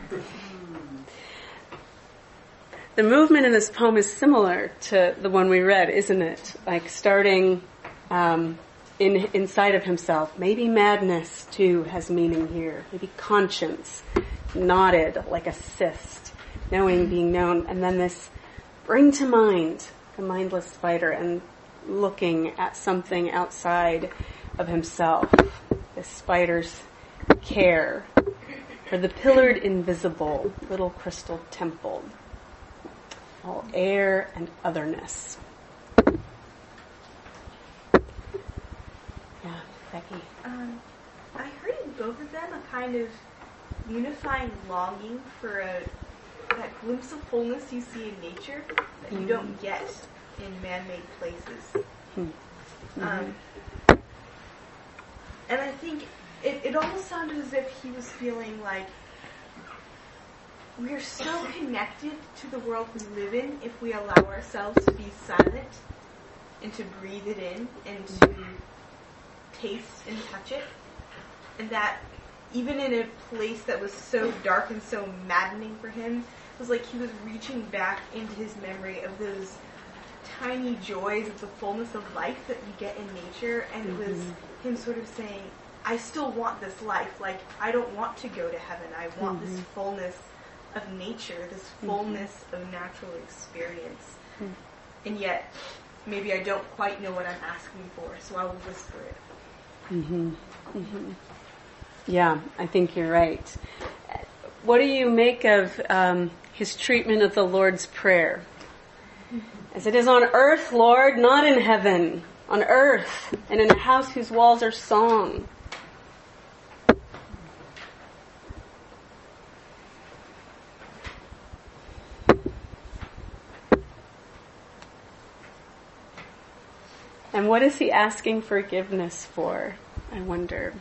Speaker 1: The movement in this poem is similar to the one we read, isn't it? Like starting um, in inside of himself. Maybe madness, too, has meaning here. Maybe conscience, knotted like a cyst, knowing, being known. And then this bring to mind the mindless spider and looking at something outside of himself. The spider's care for the pillared invisible little crystal temple. All air and otherness. Yeah, Becky.
Speaker 11: Um, I heard in both of them a kind of unifying longing for a, that glimpse of fullness you see in nature that you mm-hmm. don't get in man-made places. Mm-hmm. Um, and I think it, it almost sounded as if he was feeling like we are so connected to the world we live in if we allow ourselves to be silent and to breathe it in and to taste and touch it. And that even in a place that was so dark and so maddening for him, it was like he was reaching back into his memory of those tiny joys of the fullness of life that you get in nature. And it was mm-hmm. him sort of saying, I still want this life. Like, I don't want to go to heaven. I want mm-hmm. this fullness of nature, this fullness mm-hmm. of natural experience. Mm-hmm. And yet, maybe I don't quite know what I'm asking for, so I will whisper it.
Speaker 1: Mm-hmm. Mm-hmm. Yeah, I think you're right. What do you make of um, his treatment of the Lord's Prayer? As it is on earth, Lord, not in heaven. On earth, and in a house whose walls are song. And what is he asking forgiveness for, I wonder?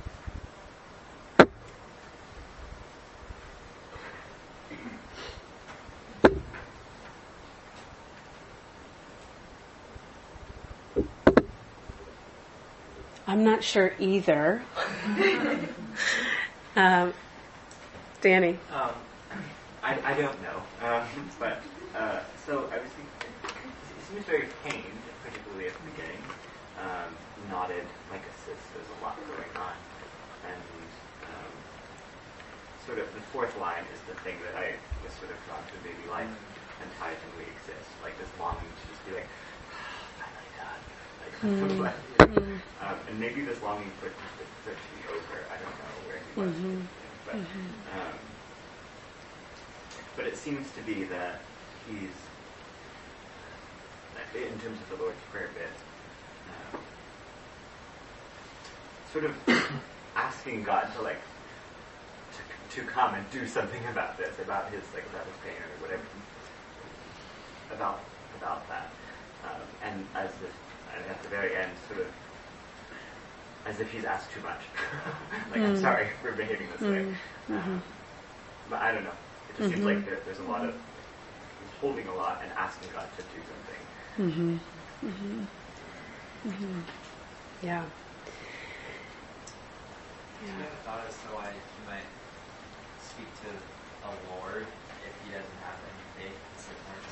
Speaker 1: I'm not sure either. um, Danny?
Speaker 3: Um, I, I don't know. Um, but, uh, so I was thinking, he seems very pained, particularly at the beginning.
Speaker 12: um, nodded like a sis. There's a lot going on. And um, sort of the fourth line is the thing that I was sort of drawn to, maybe life unties and we exist. Like this longing to just be like, ah, finally done. Like,
Speaker 1: Mm-hmm.
Speaker 12: um, and maybe this longing for, for it to be over. I don't know where he was.
Speaker 1: Mm-hmm.
Speaker 12: But, um, but it seems to be that he's, in terms of the Lord's Prayer bit, um, sort of asking God to like to, to come and do something about this, about his like about his pain or whatever, about about that, um, and as if and at the very end, sort of as if he's asked too much. Like, mm. I'm sorry for behaving this mm. way. Um, mm-hmm. But I don't know. It just mm-hmm. seems like there, there's a lot of he's holding a lot and asking God to do something.
Speaker 1: Mm-hmm. Mm-hmm. Mm-hmm. Yeah.
Speaker 3: Do you have a thought as to why he might speak to a Lord if he doesn't have any faith? It's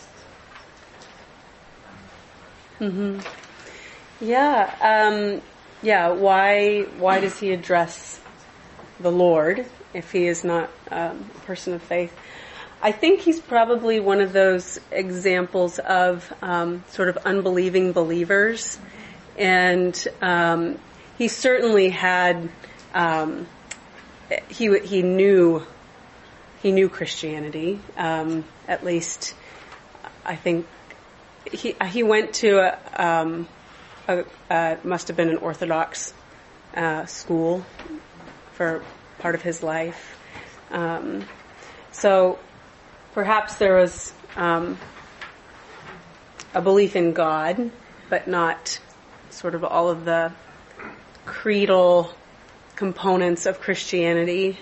Speaker 3: like more just a,
Speaker 1: mm-hmm. Yeah. Um, yeah. Why? Why does he address the Lord if he is not um, a person of faith? I think he's probably one of those examples of um, sort of unbelieving believers, and um, he certainly had um, he he knew he knew Christianity. Um, at least, I think he he went to a, um, a, a must have been an Orthodox uh, school for part of his life. Um, so. Perhaps there was um, a belief in God, but not sort of all of the creedal components of Christianity.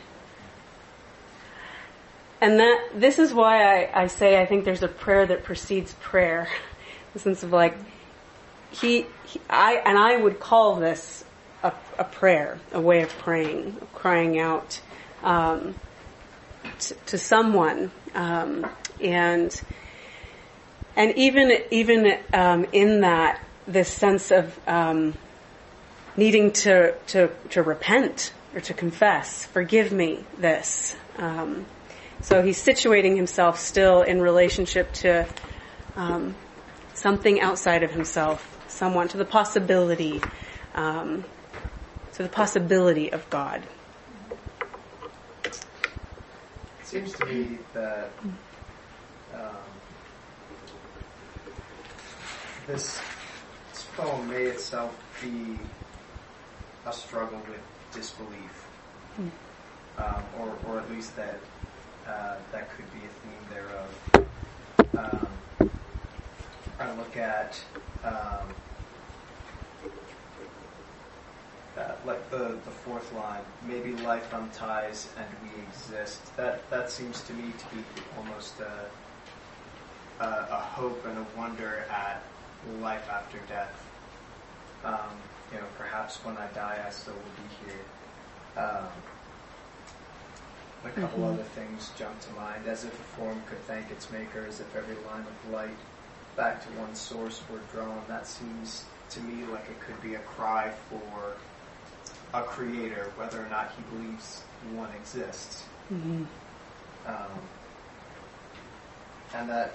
Speaker 1: And that this is why I, I say I think there's a prayer that precedes prayer. In the sense of like, he, he I, and I would call this a, a prayer, a way of praying, of crying out um, to, to someone. Um, and and even even um, in that, this sense of um, needing to, to to repent or to confess, forgive me this. Um, so he's situating himself still in relationship to um, something outside of himself, someone, to the possibility, um, to the possibility of God.
Speaker 9: It seems to me that um, this, this poem may itself be a struggle with disbelief, mm. um, or or at least that uh, that could be a theme thereof. Um, I look at um, Uh, like the, the fourth line, maybe life unties and we exist. That that seems to me to be almost a, a, a hope and a wonder at life after death. Um, you know, perhaps when I die, I still will be here. Um, a couple mm-hmm. other things jump to mind, as if a form could thank its maker, as if every line of light back to one source were drawn. That seems to me like it could be a cry for a creator, whether or not he believes one exists.
Speaker 1: Mm-hmm.
Speaker 9: Um, and that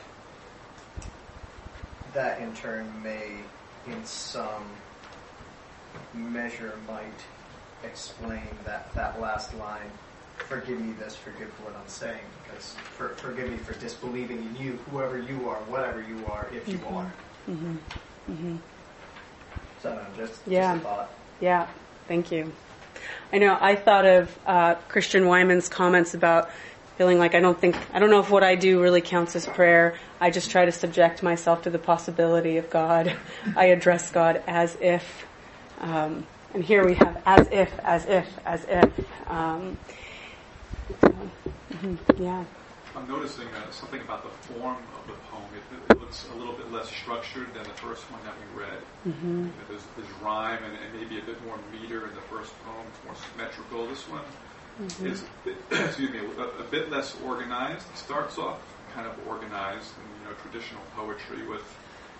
Speaker 9: that in turn may, in some measure, might explain that, that last line, forgive me this, forgive what I'm saying, because for, forgive me for disbelieving in you, whoever you are, whatever you are, if you
Speaker 1: mm-hmm.
Speaker 9: are.
Speaker 1: Mm-hmm. Mm-hmm.
Speaker 9: So no, just,
Speaker 1: yeah.
Speaker 9: just a thought.
Speaker 1: Yeah. Thank you. I know I thought of uh, Christian Wyman's comments about feeling like I don't think, I don't know if what I do really counts as prayer. I just try to subject myself to the possibility of God. I address God as if, um, and here we have as if, as if, as if. Um, so, mm-hmm, yeah.
Speaker 13: I'm noticing uh, something about the form of the poem. It, it looks a little bit less structured than the first one that we read.
Speaker 1: Mm-hmm.
Speaker 13: You know, there's, there's rhyme and, and maybe a bit more meter in the first poem. It's more symmetrical. This one mm-hmm. is, excuse me, a, a bit less organized. It starts off kind of organized in, you know, traditional poetry with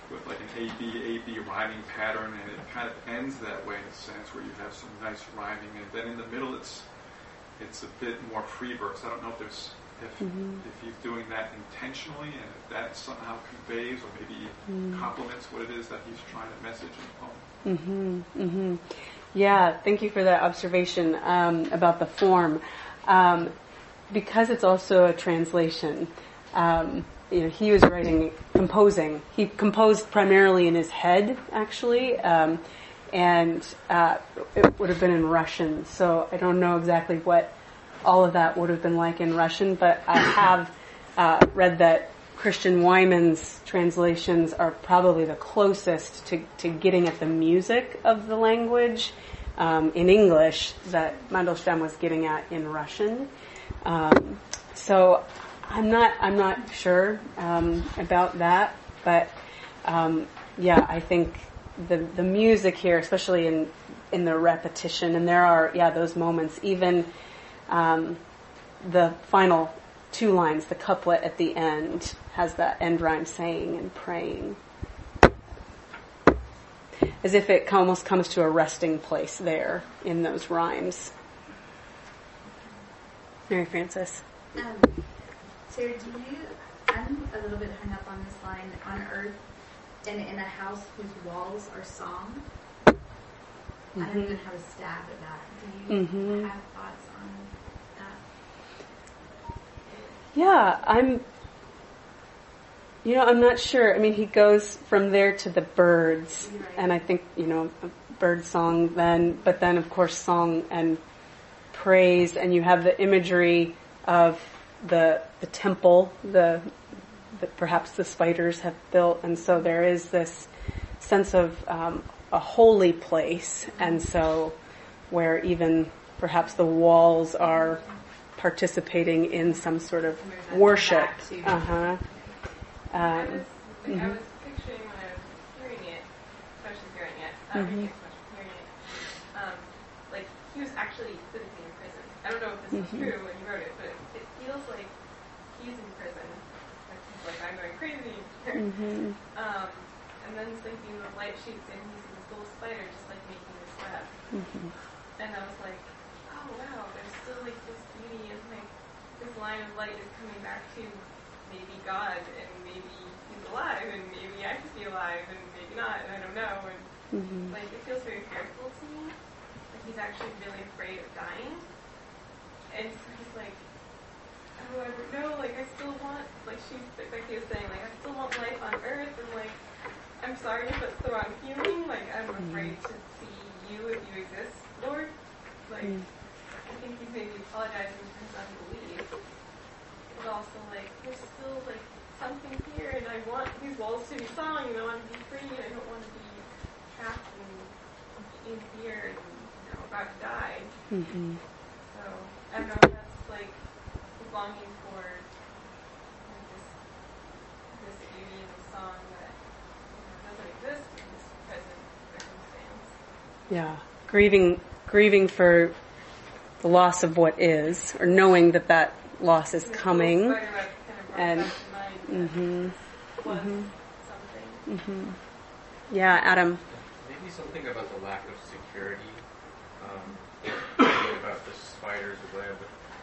Speaker 13: with like an A B A B rhyming pattern, and it kind of ends that way in a sense, where you have some nice rhyming, and then in the middle it's it's a bit more free verse. I don't know if there's if
Speaker 1: Mm-hmm.
Speaker 13: if he's doing that intentionally, and if that somehow conveys or maybe
Speaker 1: Mm.
Speaker 13: complements what it is that he's trying to message in the poem.
Speaker 1: Mm-hmm. Mm-hmm. Yeah, thank you for that observation um, about the form. Um, because it's also a translation, um, you know, he was writing, composing. He composed primarily in his head, actually, um, and uh, it would have been in Russian. So I don't know exactly what all of that would have been like in Russian, but I have uh, read that Christian Wyman's translations are probably the closest to, to getting at the music of the language um, in English that Mandelstam was getting at in Russian. Um, so I'm not I'm not sure um, about that, but um, yeah, I think the the music here, especially in in the repetition, and there are yeah those moments, even um, the final two lines, the couplet at the end has that end rhyme, saying and praying, as if it almost comes to a resting place there in those rhymes. Mary Frances.
Speaker 6: Um, Sarah, do you, I'm a little bit hung up on this line, on earth and in a house whose walls are song. Mm-hmm. I don't even have a stab at that. Do you
Speaker 1: Mm-hmm.
Speaker 6: have thoughts on that?
Speaker 1: Yeah, I'm, you know, I'm not sure. I mean, he goes from there to the birds,
Speaker 6: Right.
Speaker 1: and I think, you know, bird song then, but then of course song and praise, and you have the imagery of the the temple, the, the perhaps the spiders have built, and so there is this sense of um, a holy place, and so where even perhaps the walls are participating in some sort of worship. Uh huh.
Speaker 5: I was,
Speaker 1: Um,
Speaker 5: like, I was picturing when I was hearing it, especially hearing it, not
Speaker 1: Mhm.
Speaker 5: reading it so much, hearing it, um, like he was actually physically in prison. I don't know if this
Speaker 1: Mhm.
Speaker 5: was true when he wrote it, but it feels like he's in prison. Like he's like, I'm going crazy here.
Speaker 1: Mhm.
Speaker 5: Um, and then thinking the light shoots in, he's this little spider just like making this web.
Speaker 1: Mhm.
Speaker 5: And I was like, oh wow, there's still like this beauty and like this line of light is coming back to maybe God, and maybe he's alive, and maybe I could be alive, and maybe not, and I don't know. And
Speaker 1: Mhm.
Speaker 5: like it feels very fearful to me. Like he's actually really afraid of dying. And so he's like, oh, I don't know, like I still want, like she's, like he was saying, like I still want life on earth, and like I'm sorry if it's the wrong feeling, like I'm afraid to see you if you exist, Lord. Like
Speaker 1: Mm.
Speaker 5: I think he's maybe apologizing for his unbelief, but also like there's still like something here, and I want these walls to be song, and I want to be free, and I don't want to be trapped in, in fear and you know about to die.
Speaker 1: Mhm.
Speaker 5: So I don't know if that's like his longing for like, this this beauty in the song that you know, doesn't exist in this present circumstance.
Speaker 1: Yeah, grieving, grieving for the loss of what is, or knowing that that loss is
Speaker 5: And this
Speaker 1: coming,
Speaker 5: little spider web kind of brought
Speaker 1: and
Speaker 5: back to mind that
Speaker 1: mhm,
Speaker 5: was
Speaker 1: mhm,
Speaker 5: something.
Speaker 1: mhm. Yeah, Adam.
Speaker 14: Maybe something about the lack of security. Um, thinking about the spider's web.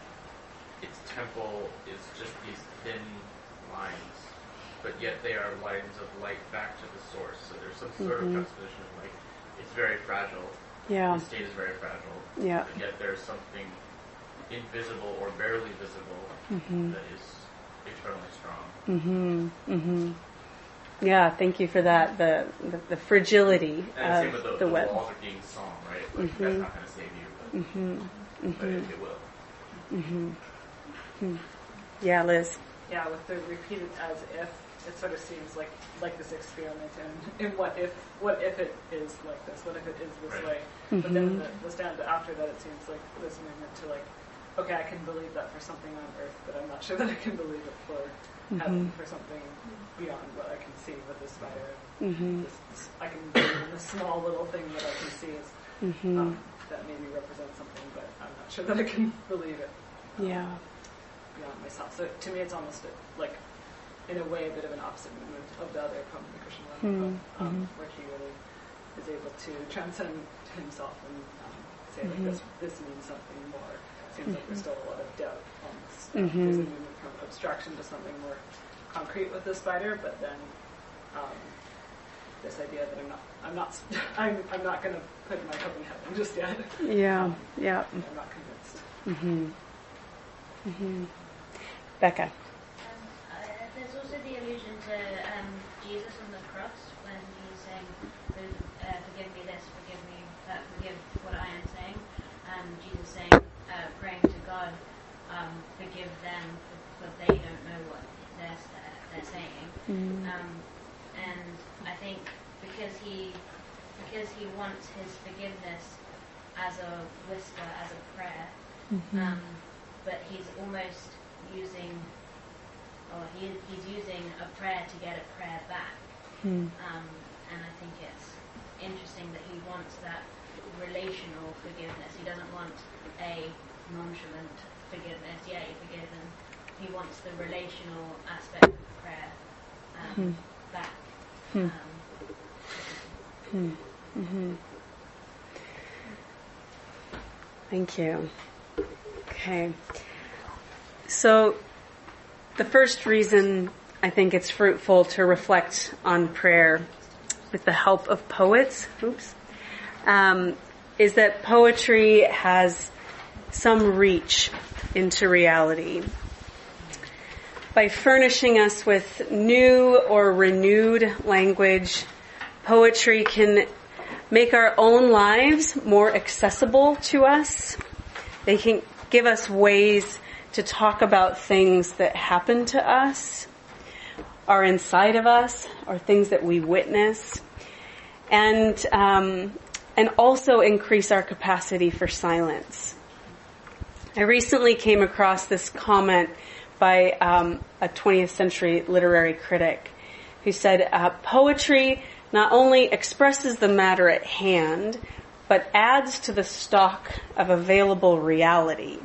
Speaker 14: Its temple is just these thin lines, but yet they are lines of light back to the source. So there's some sort
Speaker 1: Mhm.
Speaker 14: of juxtaposition of like, it's very fragile.
Speaker 1: Yeah.
Speaker 14: The state is very fragile.
Speaker 1: Yeah.
Speaker 14: But yet there's something invisible or barely visible
Speaker 1: Mhm.
Speaker 14: that is eternally strong.
Speaker 1: Mhm. Mhm. Yeah, thank you for that. The the, the fragility
Speaker 14: And same
Speaker 1: of
Speaker 14: with the,
Speaker 1: the
Speaker 14: the
Speaker 1: web.
Speaker 14: walls are being song, right? Like
Speaker 1: Mhm.
Speaker 14: that's not going to save you, but,
Speaker 1: Mhm.
Speaker 14: but it,
Speaker 1: Mhm.
Speaker 14: it will.
Speaker 1: Mhm. Mhm. Yeah, Liz.
Speaker 15: Yeah, with the repeated as if, it sort of seems like like this experiment in, in what if what if it is like this, what if it is this
Speaker 14: Right.
Speaker 15: way. But then
Speaker 1: Mhm.
Speaker 15: the, the stanza after that, it seems like this movement to like, okay, I can believe that for something on earth, but I'm not sure that I can believe it for heaven,
Speaker 1: Mhm.
Speaker 15: for something beyond what I can see with this spider.
Speaker 1: Mhm.
Speaker 15: This, this, I can believe in the small little thing that I can see is
Speaker 1: Mhm.
Speaker 15: um, that maybe represents something, but I'm not sure that I can believe it. um,
Speaker 1: Yeah.
Speaker 15: Beyond myself. So to me, it's almost like in a way, a bit of an opposite movement of the other poem, the Christian Love
Speaker 1: Mm-hmm.
Speaker 15: poem, um, where he really is able to transcend himself and um, say that
Speaker 1: Mm-hmm.
Speaker 15: this this means something more. Seems like there's still a lot of doubt on this.
Speaker 1: Mm-hmm.
Speaker 15: There's a movement from abstraction to something more concrete with the spider, but then um, this idea that I'm not, I'm not, I'm, I'm not going to put my hope in heaven just yet.
Speaker 1: Yeah,
Speaker 15: Um,
Speaker 1: yeah.
Speaker 15: I'm not convinced.
Speaker 1: Mm-hmm. Mm-hmm. Becca.
Speaker 8: Um, uh, there's also the allusion to um, Jesus on the cross when he's saying, uh, "Forgive me this, forgive me that, forgive what I am saying." Um, Jesus saying, uh, praying to God, um, "Forgive them, for, for they don't know what they're they're saying."
Speaker 1: Mm-hmm.
Speaker 8: Um, and I think because he because he wants his forgiveness as a whisper, as a prayer,
Speaker 1: Mm-hmm.
Speaker 8: um, but he's almost using, or he, he's using a prayer to get a prayer back.
Speaker 1: Mm.
Speaker 8: Um, and I think it's interesting that he wants that relational forgiveness. He doesn't want a nonchalant forgiveness. Yeah, you're forgiven. He wants the relational aspect of prayer um,
Speaker 1: Mm.
Speaker 8: back.
Speaker 1: Mm.
Speaker 8: Um,
Speaker 1: Mm. Mm-hmm. Thank you. Okay. So the first reason I think it's fruitful to reflect on prayer with the help of poets, oops, um, is that poetry has some reach into reality. By furnishing us with new or renewed language, poetry can make our own lives more accessible to us. They can give us ways to talk about things that happen to us, are inside of us, or things that we witness, and um, and also increase our capacity for silence. I recently came across this comment by um, a twentieth century literary critic who said, uh, poetry not only expresses the matter at hand, but adds to the stock of available reality.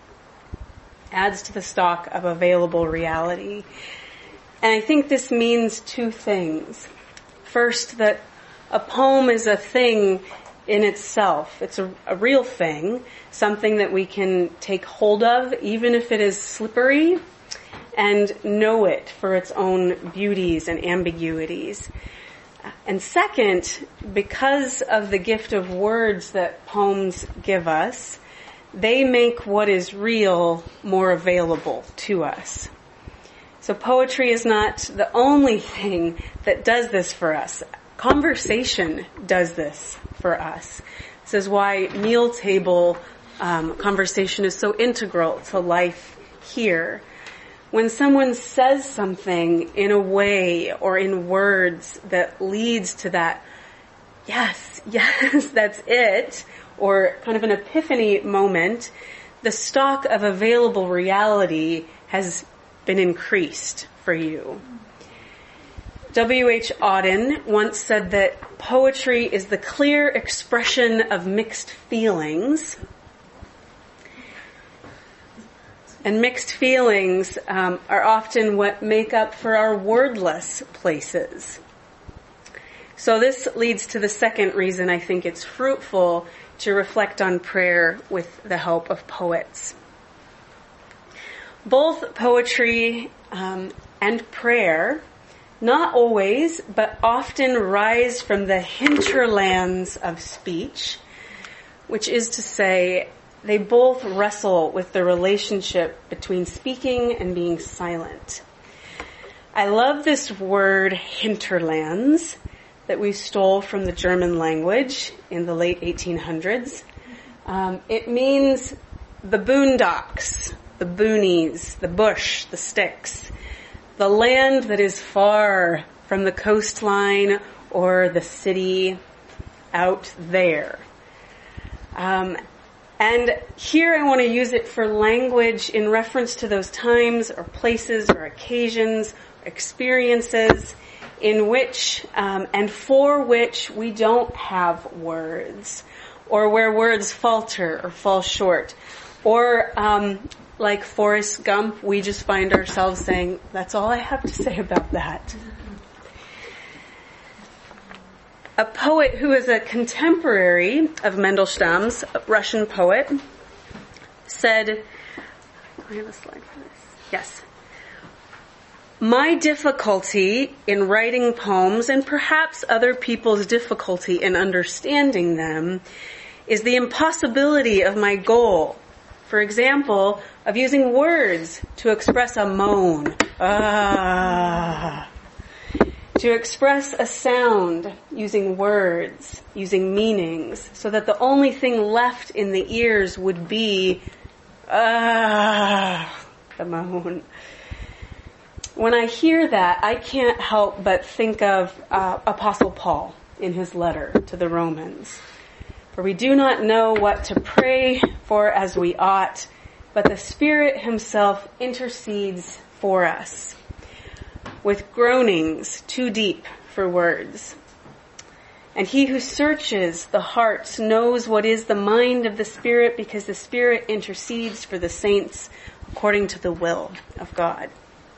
Speaker 1: Adds to the stock of available reality. And I think this means two things. First, that a poem is a thing in itself. It's a, a real thing, something that we can take hold of, even if it is slippery, and know it for its own beauties and ambiguities. And second, because of the gift of words that poems give us, they make what is real more available to us. So poetry is not the only thing that does this for us. Conversation does this for us. This is why meal table um, conversation is so integral to life here. When someone says something in a way or in words that leads to that, yes, yes, that's it, or kind of an epiphany moment, the stock of available reality has been increased for you. W H Auden once said that poetry is the clear expression of mixed feelings. And mixed feelings um, are often what make up for our wordless places. So this leads to the second reason I think it's fruitful to reflect on prayer with the help of poets. Both poetry um, and prayer, not always, but often rise from the hinterlands of speech, which is to say, they both wrestle with the relationship between speaking and being silent. I love this word hinterlands that we stole from the German language in the late eighteen hundreds. Um, it means the boondocks, the boonies, the bush, the sticks, the land that is far from the coastline or the city out there. Um, And here I want to use it for language in reference to those times or places or occasions, experiences in which um, and for which we don't have words, or where words falter or fall short, or um, like Forrest Gump, we just find ourselves saying, that's all I have to say about that. A poet who is a contemporary of Mandelstam's, a Russian poet, said, do I have a slide for this? Yes. My difficulty in writing poems, and perhaps other people's difficulty in understanding them, is the impossibility of my goal. For example, of using words to express a moan. Ah. To express a sound using words, using meanings, so that the only thing left in the ears would be, ah, the moan. When I hear that, I can't help but think of uh, Apostle Paul in his letter to the Romans. For we do not know what to pray for as we ought, but the Spirit himself intercedes for us with groanings too deep for words. And he who searches the hearts knows what is the mind of the Spirit, because the Spirit intercedes for the saints according to the will of God.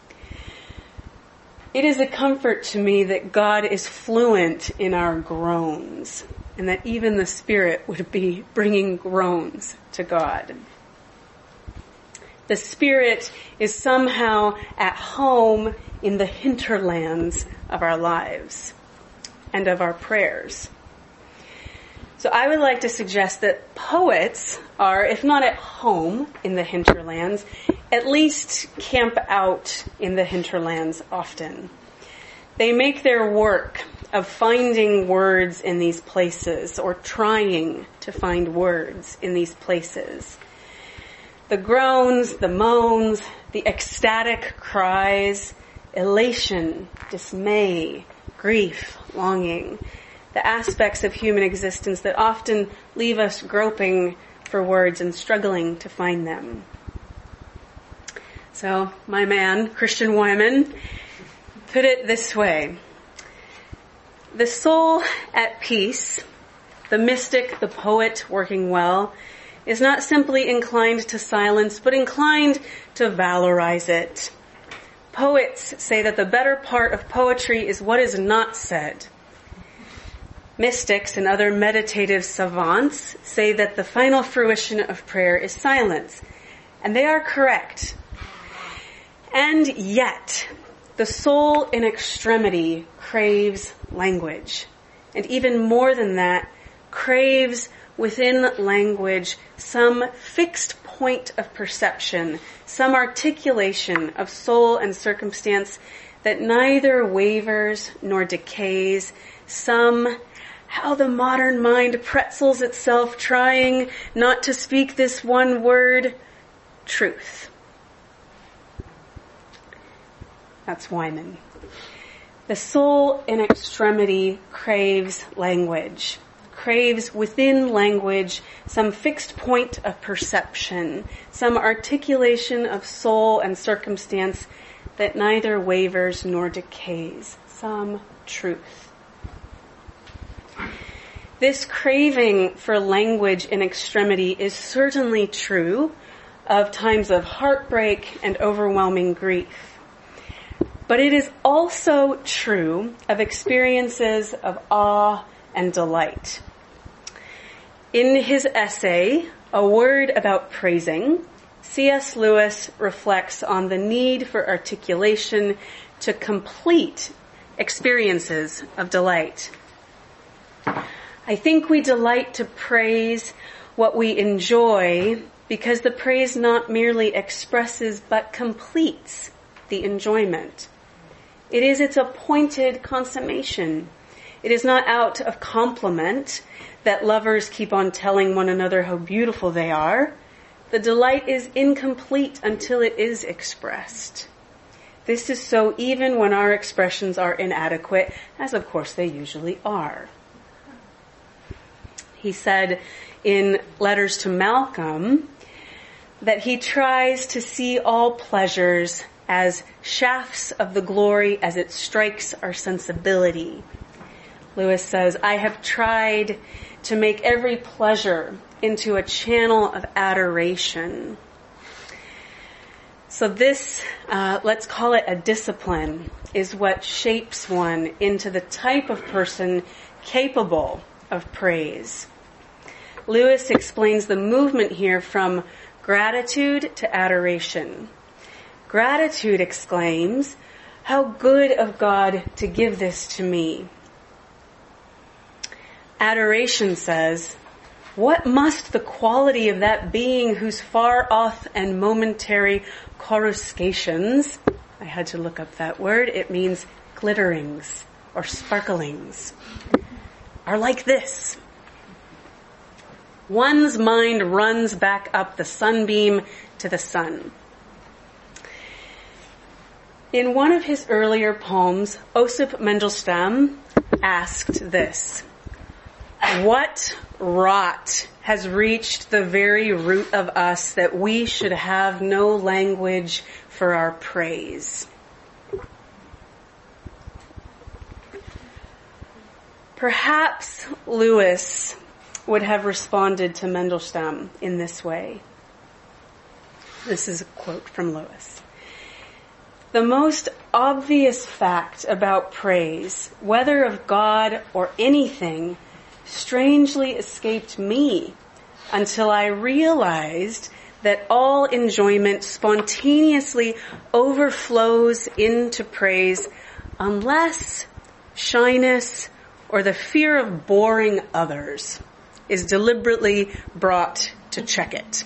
Speaker 1: It is a comfort to me that God is fluent in our groans, and that even the Spirit would be bringing groans to God. The Spirit is somehow at home in the hinterlands of our lives and of our prayers. So I would like to suggest that poets are, if not at home in the hinterlands, at least camp out in the hinterlands often. They make their work of finding words in these places, or trying to find words in these places. The groans, the moans, the ecstatic cries, elation, dismay, grief, longing, the aspects of human existence that often leave us groping for words and struggling to find them. So, my man, Christian Wyman, put it this way. The soul at peace, the mystic, the poet working well, is not simply inclined to silence, but inclined to valorize it. Poets say that the better part of poetry is what is not said. Mystics and other meditative savants say that the final fruition of prayer is silence. And they are correct. And yet, the soul in extremity craves language. And even more than that, craves within language some fixed point of perception, some articulation of soul and circumstance that neither wavers nor decays, some how the modern mind pretzels itself trying not to speak this one word, truth. That's Wyman. The soul in extremity craves language, craves within language some fixed point of perception, some articulation of soul and circumstance that neither wavers nor decays, some truth. This craving for language in extremity is certainly true of times of heartbreak and overwhelming grief. But it is also true of experiences of awe and delight. In his essay, A Word About Praising, C S Lewis reflects on the need for articulation to complete experiences of delight. I think we delight to praise what we enjoy because the praise not merely expresses but completes the enjoyment. It is its appointed consummation. It is not out of compliment that lovers keep on telling one another how beautiful they are. The delight is incomplete until it is expressed. This is so even when our expressions are inadequate, as of course they usually are. He said in Letters to Malcolm that he tries to see all pleasures as shafts of the glory as it strikes our sensibility. Lewis says, I have tried to make every pleasure into a channel of adoration. So this, uh, let's call it a discipline, is what shapes one into the type of person capable of praise. Lewis explains the movement here from gratitude to adoration. Gratitude exclaims, "How good of God to give this to me." Adoration says, "What must the quality of that being whose far off and momentary coruscations," I had to look up that word, it means glitterings or sparklings, "are like this. One's mind runs back up the sunbeam to the sun." In one of his earlier poems, Osip Mandelstam asked this: "What rot has reached the very root of us that we should have no language for our praise?" Perhaps Lewis would have responded to Mandelstam in this way. This is a quote from Lewis. "The most obvious fact about praise, whether of God or anything, strangely escaped me until I realized that all enjoyment spontaneously overflows into praise unless shyness or the fear of boring others is deliberately brought to check it."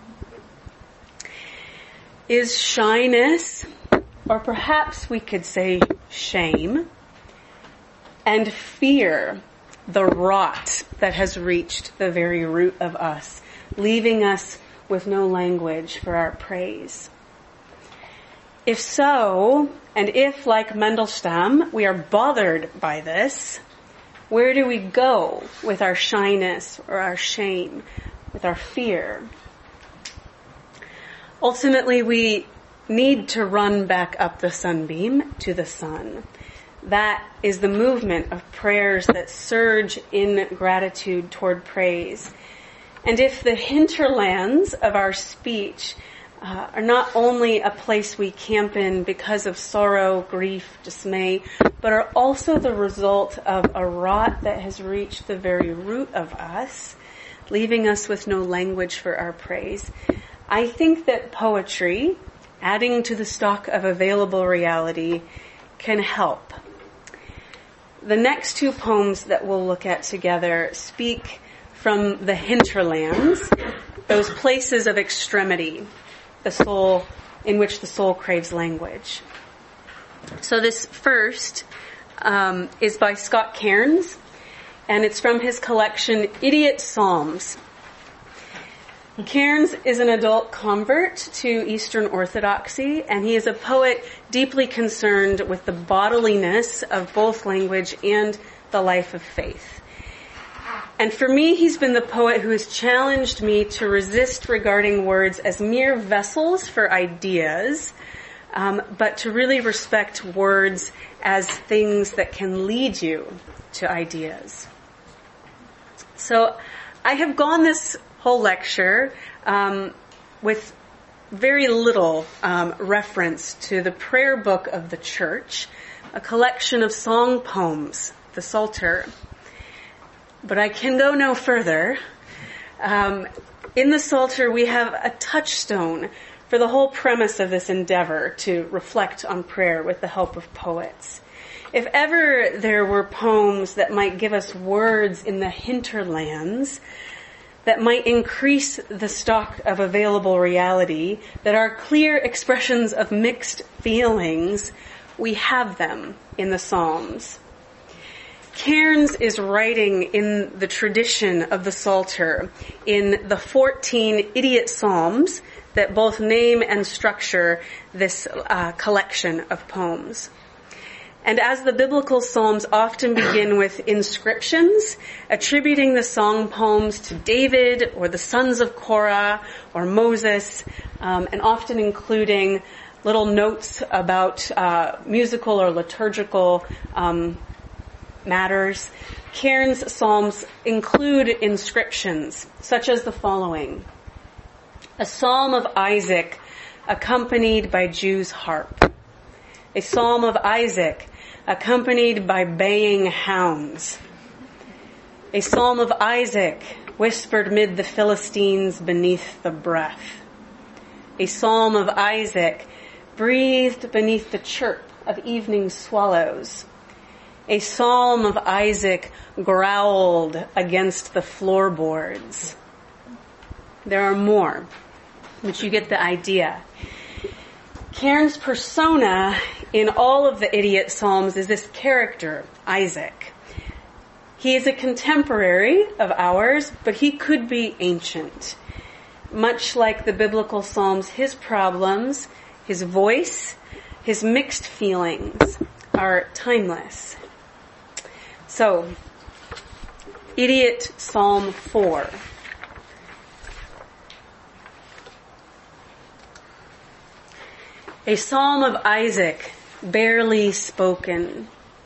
Speaker 1: Is shyness, or perhaps we could say shame, and fear the rot that has reached the very root of us, leaving us with no language for our praise? If so, and if, like Mandelstam, we are bothered by this, where do we go with our shyness or our shame, with our fear? Ultimately, we need to run back up the sunbeam to the sun. That is the movement of prayers that surge in gratitude toward praise. And if the hinterlands of our speech uh, are not only a place we camp in because of sorrow, grief, dismay, but are also the result of a rot that has reached the very root of us, leaving us with no language for our praise, I think that poetry, adding to the stock of available reality, can help. The next two poems that we'll look at together speak from the hinterlands, those places of extremity, the soul, in which the soul craves language. So this first um, is by Scott Cairns, and it's from his collection Idiot Psalms. Cairns is an adult convert to Eastern Orthodoxy, and he is a poet deeply concerned with the bodiliness of both language and the life of faith. And for me, he's been the poet who has challenged me to resist regarding words as mere vessels for ideas, um, but to really respect words as things that can lead you to ideas. So I have gone this whole lecture um, with very little um, reference to the prayer book of the church, a collection of song poems, the Psalter. But I can go no further. Um, in the Psalter, we have a touchstone for the whole premise of this endeavor to reflect on prayer with the help of poets. If ever there were poems that might give us words in the hinterlands, that might increase the stock of available reality, that are clear expressions of mixed feelings, we have them in the Psalms. Cairns is writing in the tradition of the Psalter, in the fourteen idiot psalms that both name and structure this uh, collection of poems. And as the biblical psalms often begin with inscriptions, attributing the song poems to David or the sons of Korah or Moses, um, and often including little notes about uh, musical or liturgical um, matters, Cairns' psalms include inscriptions such as the following: a psalm of Isaac accompanied by Jew's harp. A psalm of Isaac, accompanied by baying hounds. A psalm of Isaac, whispered mid the Philistines beneath the breath. A psalm of Isaac, breathed beneath the chirp of evening swallows. A psalm of Isaac, growled against the floorboards. There are more, but you get the idea. Cairns' persona in all of the idiot psalms is this character, Isaac. He is a contemporary of ours, but he could be ancient. Much like the biblical psalms, his problems, his voice, his mixed feelings are timeless. So, idiot Psalm four. A psalm of Isaac, barely spoken.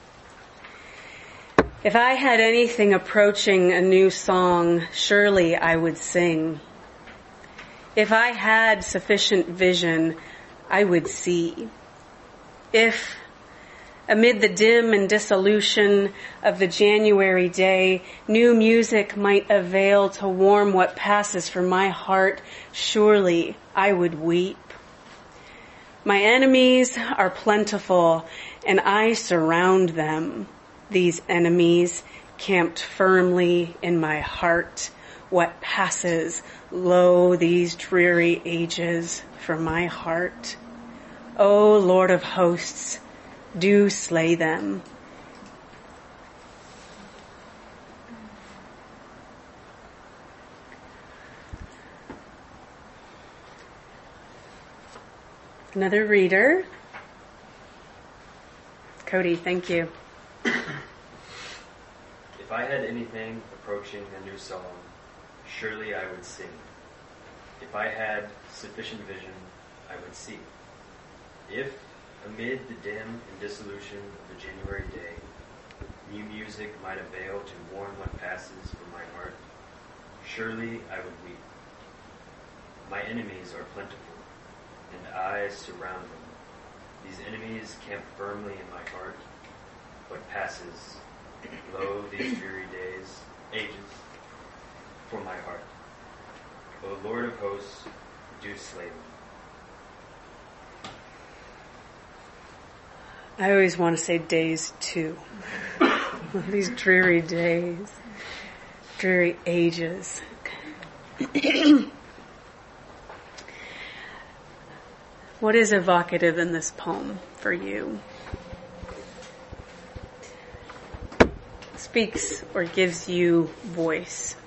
Speaker 1: If I had anything approaching a new song, surely I would sing. If I had sufficient vision, I would see. If, amid the dim and dissolution of the January day, new music might avail to warm what passes from my heart, surely I would weep. My enemies are plentiful, and I surround them. These enemies camped firmly in my heart. What passes, lo, these dreary ages from my heart. O Lord of hosts, do slay them. Another reader. Cody, thank you.
Speaker 16: If I had anything approaching a new song, surely I would sing. If I had sufficient vision, I would see. If, amid the dim and dissolution of the January day, new music might avail to warm what passes from my heart, surely I would weep. My enemies are plentiful, and I surround them. These enemies camp firmly in my heart. What passes, lo, these dreary days, ages, for my heart. O Lord of hosts, do slay them.
Speaker 1: I always want to say days too. These dreary days, dreary ages. What is evocative in this poem for you? Speaks or gives you voice.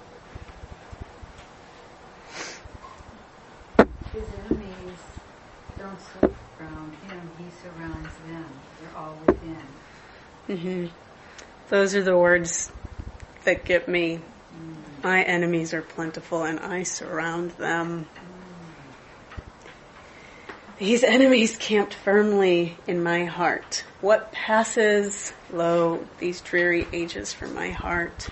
Speaker 4: His enemies don't surround him, he surrounds them. They're all within.
Speaker 1: Mm-hmm. Those are the words that get me. Mm. My enemies are plentiful and I surround them. These enemies camped firmly in my heart. What passes, lo, these dreary ages from my heart.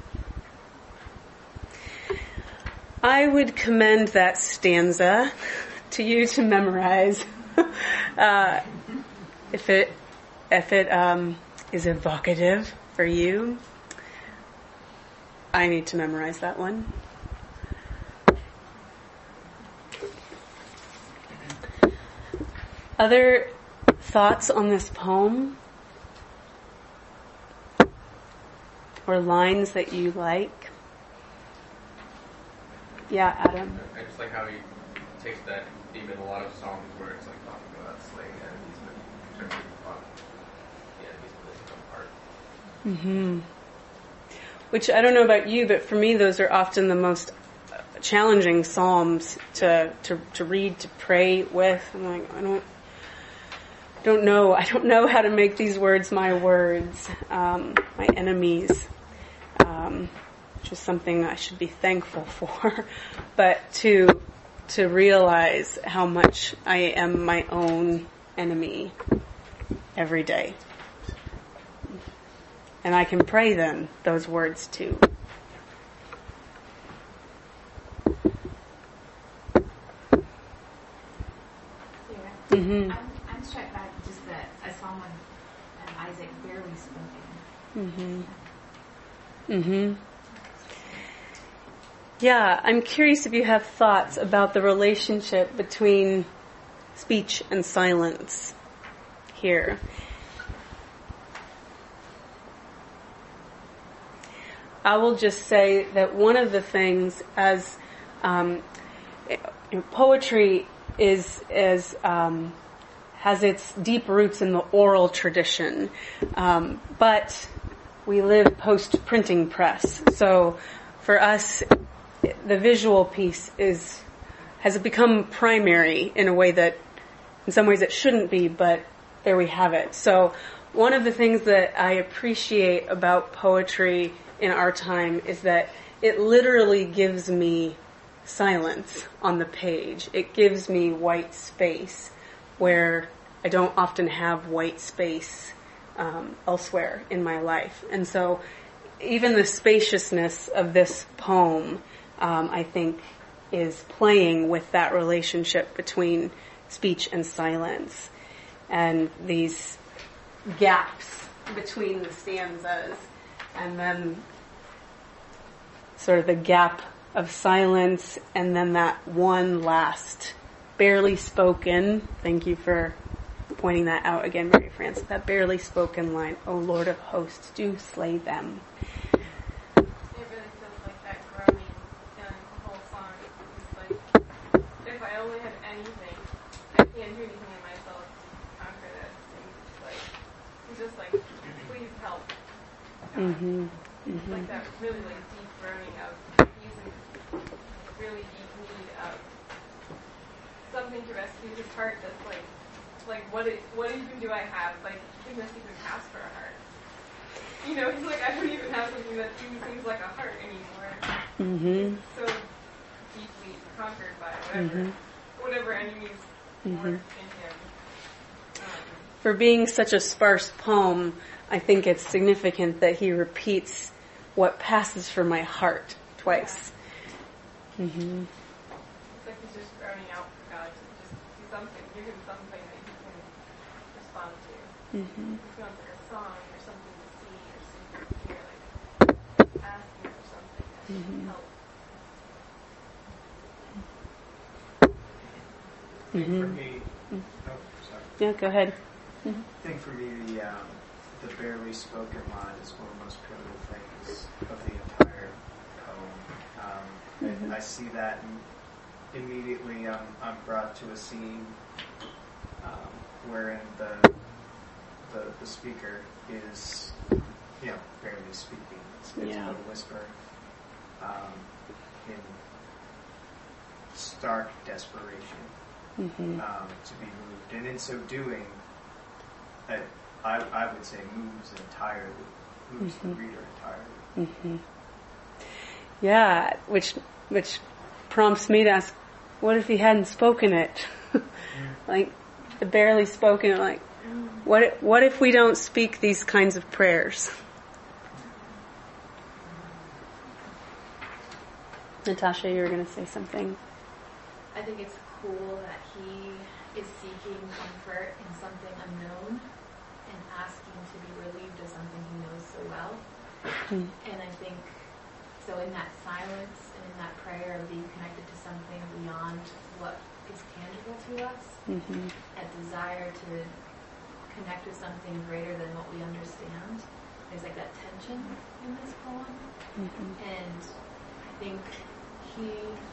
Speaker 1: I would commend that stanza to you to memorize. uh, if it, if it um, is evocative for you, I need to memorize that one. Other thoughts on this poem? Or lines that you like? Yeah, Adam.
Speaker 14: I just like how he takes that theme in a lot of songs where it's like talking about slaying enemies, but in terms of uh, the enemies of this one part.
Speaker 1: Mm-hmm. Which I don't know about you, but for me those are often the most challenging psalms to to, to read, to pray with. I'm like, I don't don't know. I don't know how to make these words my words, um, my enemies, um, which is something I should be thankful for. But to to realize how much I am my own enemy every day, and I can pray then those words too. Mm-hmm.
Speaker 6: I'm, I'm struck by just that I saw one uh, Isaac barely spoken.
Speaker 1: Mm-hmm. Mm-hmm. Yeah, I'm curious if you have thoughts about the relationship between speech and silence here. I will just say that one of the things, as um, you know, poetry is is um, has its deep roots in the oral tradition, um, but we live post printing press, so for us, the visual piece is has become primary in a way that, in some ways, it shouldn't be. But there we have it. So one of the things that I appreciate about poetry in our time is that it literally gives me silence on the page. It gives me white space where I don't often have white space um, elsewhere in my life. And so even the spaciousness of this poem, um, I think, is playing with that relationship between speech and silence and these gaps between the stanzas, and then sort of the gap of silence, and then that one last barely spoken, thank you for pointing that out again, Mary Frances, that barely spoken line, "O Lord of hosts, do slay them."
Speaker 5: It really feels like that groaning in the whole song. It's like, if I only had anything, I can't do anything in myself to conquer this. And it's like, it's just like, please help.
Speaker 1: Mm-hmm.
Speaker 5: It's
Speaker 1: Mm-hmm.
Speaker 5: like that really like deep groaning of he's in really deep need of something to rescue his heart. That's like, like what it, what even do I have? Like, he must even ask for a heart. You know, he's like, I don't even have something that even seems like a heart anymore.
Speaker 1: Mm-hmm.
Speaker 5: He's so deeply conquered by whatever,
Speaker 1: Mm-hmm.
Speaker 5: whatever enemies
Speaker 1: Mm-hmm.
Speaker 5: work in him. Um,
Speaker 1: For being such a sparse poem, I think it's significant that he repeats what passes for my heart twice. Mm-hmm.
Speaker 5: It's like he's just groaning out for God to just do something, give him something that he can respond to.
Speaker 1: Mm-hmm.
Speaker 5: If he wants like a song or something to see or something to hear, like asking for something that
Speaker 1: Mm-hmm.
Speaker 5: can help.
Speaker 9: I think
Speaker 1: Mm-hmm.
Speaker 9: for me, oh, sorry.
Speaker 1: Yeah, go ahead. Mm-hmm.
Speaker 9: I think for me, the um, the barely spoken line is one of the most pivotal things of the entire poem. Um,
Speaker 1: Mhm.
Speaker 9: and I see that, and immediately I'm, I'm brought to a scene um, wherein the, the the speaker is, you know, barely speaking. It's, it's
Speaker 1: Yeah.
Speaker 9: but a whisper um, in stark desperation.
Speaker 1: Mm-hmm.
Speaker 9: Um, to be moved, and in so doing, I, I, I would say moves entirely, moves
Speaker 1: Mm-hmm.
Speaker 9: the reader entirely.
Speaker 1: Mm-hmm. Yeah, which which prompts me to ask, what if he hadn't spoken it? Like the barely spoken, like what if, what if we don't speak these kinds of prayers? Natasha, you were going to say something.
Speaker 6: I think it's cool that he is seeking comfort in something unknown and asking to be relieved of something he knows so well.
Speaker 1: Mm.
Speaker 6: And I think, so in that silence and in that prayer of being connected to something beyond what is tangible to us,
Speaker 1: Mm-hmm.
Speaker 6: a desire to connect with something greater than what we understand, there's like that tension in this poem.
Speaker 1: Mm-hmm.
Speaker 6: And I think he,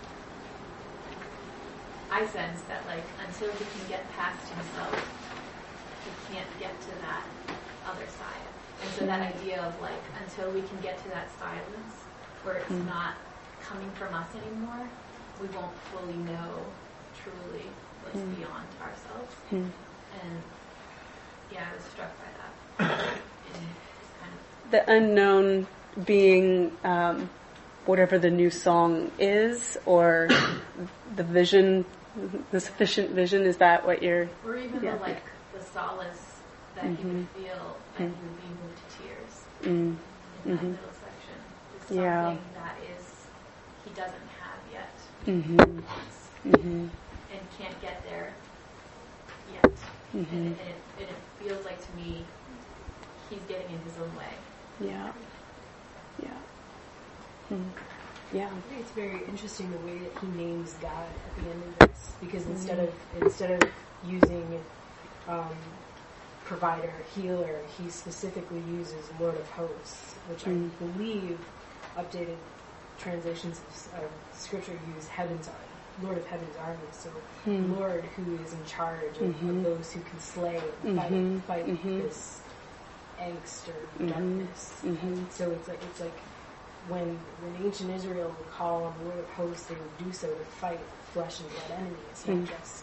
Speaker 6: I sense that like until he can get past himself, he can't get to that other side. And so that idea of like until we can get to that silence where it's
Speaker 1: Mm.
Speaker 6: not coming from us anymore, we won't fully know truly what's
Speaker 1: Mm.
Speaker 6: beyond ourselves.
Speaker 1: Mm.
Speaker 6: And yeah, I was struck by that. And it's kind of
Speaker 1: The unknown being um, whatever the new song is, or the vision, the sufficient vision. Is that what you're?
Speaker 6: or even
Speaker 1: yeah.
Speaker 6: the like the solace that he
Speaker 1: Mhm.
Speaker 6: would feel and
Speaker 1: Mm.
Speaker 6: he would be moved to tears
Speaker 1: Mm.
Speaker 6: in that
Speaker 1: Mhm.
Speaker 6: middle section. Is something
Speaker 1: Yeah.
Speaker 6: that is he doesn't have yet
Speaker 1: Mhm.
Speaker 6: wants
Speaker 1: Mhm.
Speaker 6: and can't get there yet.
Speaker 1: Mhm.
Speaker 6: And, it, and, it, and it feels like to me he's getting in his own way.
Speaker 1: Yeah. Yeah. Hmm. Yeah.
Speaker 17: I think it's very interesting the way that he names God at the end of this, because
Speaker 1: Mm-hmm.
Speaker 17: instead of instead of using um, provider, healer, he specifically uses Lord of Hosts, which
Speaker 1: Mm.
Speaker 17: I believe updated translations of, of Scripture use heaven's army, Lord of Heaven's army. So
Speaker 1: Mm.
Speaker 17: Lord, who is in charge of,
Speaker 1: Mhm.
Speaker 17: of those who can slay and fight,
Speaker 1: Mhm.
Speaker 17: fight
Speaker 1: Mhm.
Speaker 17: this angst or
Speaker 1: Mhm.
Speaker 17: darkness.
Speaker 1: Mhm.
Speaker 17: So it's like it's like when when ancient Israel would call on the Lord of Hosts, they would do so to fight flesh and blood enemies,
Speaker 1: Mm.
Speaker 17: not just.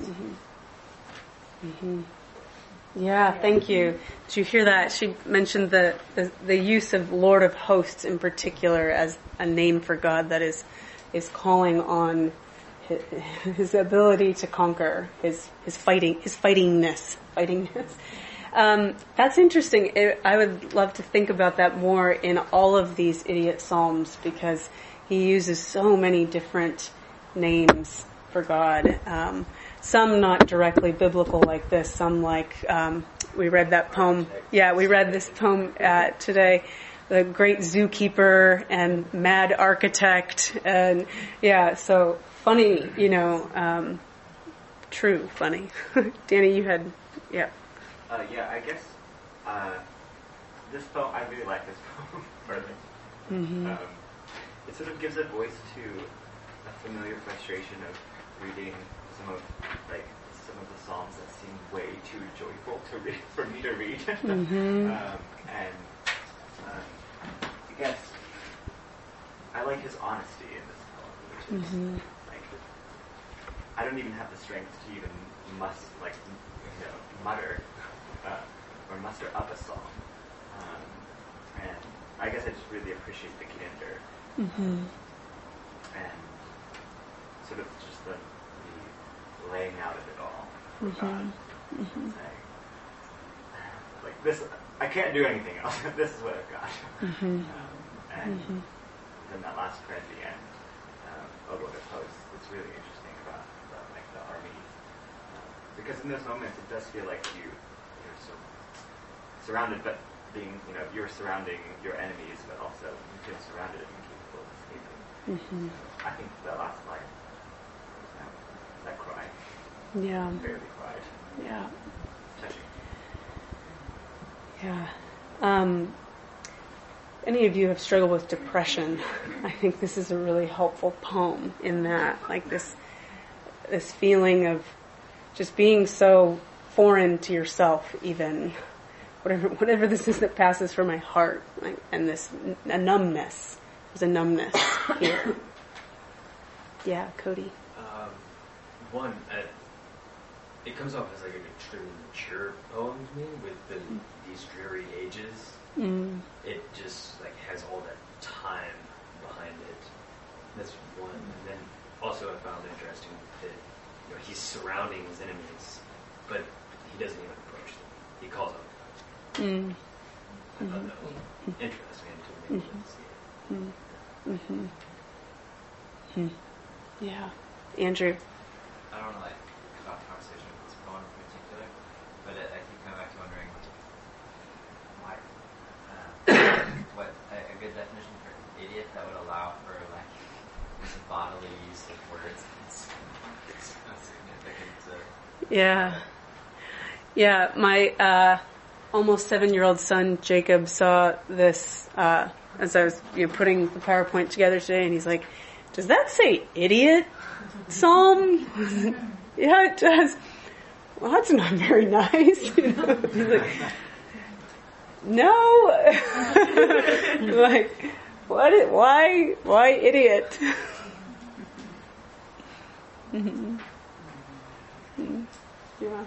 Speaker 1: Mhm. Mhm. Yeah, thank you. Did you hear that? She mentioned the, the, the use of Lord of Hosts in particular as a name for God that is is calling on his, his ability to conquer, his his fighting, his fightingness, fightingness. Um, that's interesting. It, I would love to think about that more in all of these idiot psalms, because he uses so many different names for God. Um, some not directly biblical like this. Some like um, we read that poem. Yeah, we read this poem uh, today. The great zookeeper and mad architect, and yeah. So funny, you know. Um, true, funny. Danny, you had yeah.
Speaker 12: Uh, yeah, I guess uh, this poem, I really like this poem, partly.
Speaker 1: Mm-hmm.
Speaker 12: Um, it sort of gives a voice to a familiar frustration of reading some of, like, some of the psalms that seem way too joyful to read, for me to read.
Speaker 1: Mm-hmm.
Speaker 12: um, and um, I guess I like his honesty in this poem, which is,
Speaker 1: Mm-hmm.
Speaker 12: like, I don't even have the strength to even must, like, you know, mutter Uh, or muster up a song. Um, and I guess I just really appreciate the candor.
Speaker 1: Mm-hmm.
Speaker 12: And sort of just the, the laying out of it all for
Speaker 1: Mm-hmm.
Speaker 12: God.
Speaker 1: Mm-hmm.
Speaker 12: Saying, like, this, I can't do anything else. This is what I've got.
Speaker 1: Mm-hmm.
Speaker 12: Um, and
Speaker 1: Mm-hmm.
Speaker 12: then that last prayer at the end, um, O Lord of Hosts, it's really interesting about, about like the army. Um, because in those moments it does feel like you So surrounded, but being, you know, you're surrounding your enemies, but also you feel surrounded and capable of escaping.
Speaker 1: Mm-hmm.
Speaker 12: So I think the last line, um, that cry,
Speaker 1: Yeah.
Speaker 12: barely cried.
Speaker 1: Yeah.
Speaker 12: Touching.
Speaker 1: Yeah. Um, any of you have struggled with depression, I think this is a really helpful poem in that, like this, this feeling of just being so foreign to yourself, even whatever whatever this is that passes for my heart, like, and this a numbness. There's a numbness here. Yeah, Cody.
Speaker 16: Um, one, uh, it comes off as like an extremely mature poem to me with the, these dreary ages.
Speaker 1: Mm.
Speaker 16: It just like has all that time behind it. That's one. And then also I found interesting that, you know, he's surrounding his enemies, but he doesn't even approach them. He calls out God.
Speaker 1: Mm.
Speaker 16: I thought that was interesting to me.
Speaker 1: Mm-hmm. Mm-hmm. Hmm. Yeah. Andrew.
Speaker 3: I don't know, like, about the conversation with this poem in particular, but it, I keep coming back to wondering why, uh, what a, a good definition for idiot that would allow for, like, this bodily use of words. It's, it's not significant to...
Speaker 1: Yeah. Yeah, my uh, almost seven-year-old son, Jacob, saw this uh, as I was you know, putting the PowerPoint together today, and he's like, does that say idiot psalm? Yeah, it does. Well, that's not very nice. You know? He's like, no. Like, what? It, why? Why idiot? Mm-hmm. Mm-hmm. Yeah.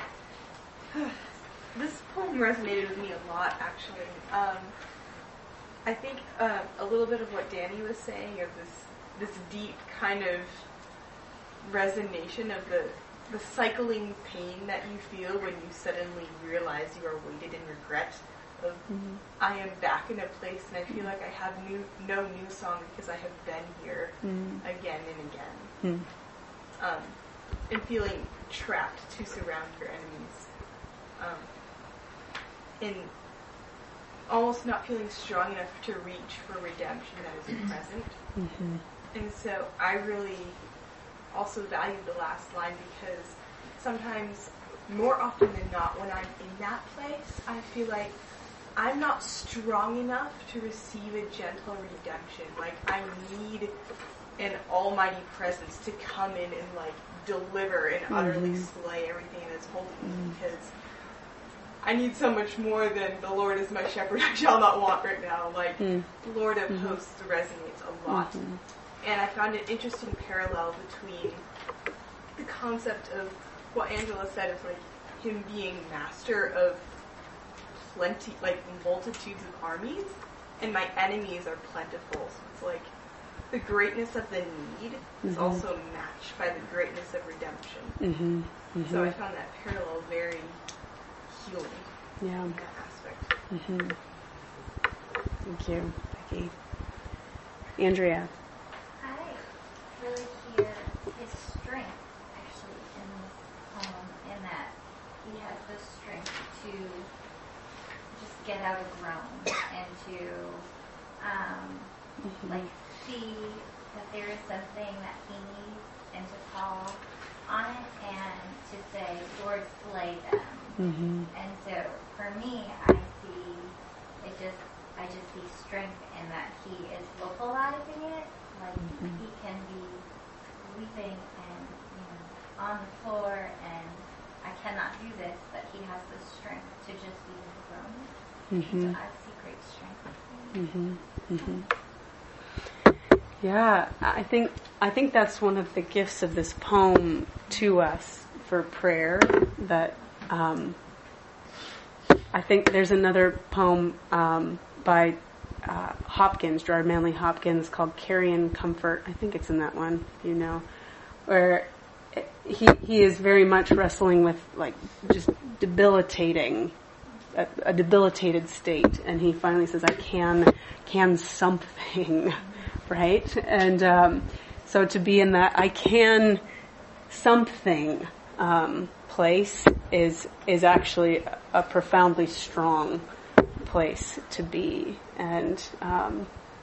Speaker 11: This poem resonated with me a lot, actually. Um, I think uh, a little bit of what Danny was saying of this this deep kind of resonation of the the cycling pain that you feel when you suddenly realize you are weighted in regret of
Speaker 1: Mm-hmm.
Speaker 11: I am back in a place and I feel like I have new no new song because I have been here
Speaker 1: Mm.
Speaker 11: again and again.
Speaker 1: Mm.
Speaker 11: Um, and feeling trapped to surround your enemies. Um, and almost not feeling strong enough to reach for redemption that is present.
Speaker 1: Mm-hmm.
Speaker 11: And so I really also value the last line because sometimes, more often than not, when I'm in that place, I feel like I'm not strong enough to receive a gentle redemption. Like, I need an almighty presence to come in and, like, deliver and mm-hmm. utterly slay everything that's holding me, mm-hmm. because I need so much more than the Lord is my shepherd, I shall not want right now. Like, mm-hmm. Lord of mm-hmm. hosts resonates a lot. Mm-hmm. And I found an interesting parallel between the concept of what Angela said is, like, him being master of plenty, like, multitudes of armies, and my enemies are plentiful. So it's like the greatness of the need is mm-hmm. also matched by the greatness of redemption.
Speaker 1: Mm-hmm. Mm-hmm.
Speaker 11: So I found that parallel very healing
Speaker 1: yeah.
Speaker 11: in that aspect.
Speaker 1: Mm-hmm. Thank you, Becky. Andrea.
Speaker 8: I really hear his strength, actually, in this poem, in that he has the strength to just get out of Rome and to, um, mm-hmm. like, see that there is something that he needs and to call on it and to say, Lord, slay them.
Speaker 1: Mm-hmm.
Speaker 8: And so, for me, I see it just, I just see strength in that he is vocalizing it. Like, mm-hmm. he can be weeping and, you know, on the floor, and I cannot do this, but he has the strength to just be in the throne.
Speaker 1: Mm-hmm.
Speaker 8: So I see great strength.
Speaker 1: Mm-hmm. Mm-hmm. Yeah, I think I think that's one of the gifts of this poem to us for prayer. That um, I think there's another poem um, by uh, Hopkins, Gerard Manley Hopkins, called "Carrion Comfort." I think it's in that one, you know, where he he is very much wrestling with, like, just debilitating. A, a debilitated state, and he finally says, I can can something, right? And um, so to be in that I can something um, place is is actually a, a profoundly strong place to be. And um,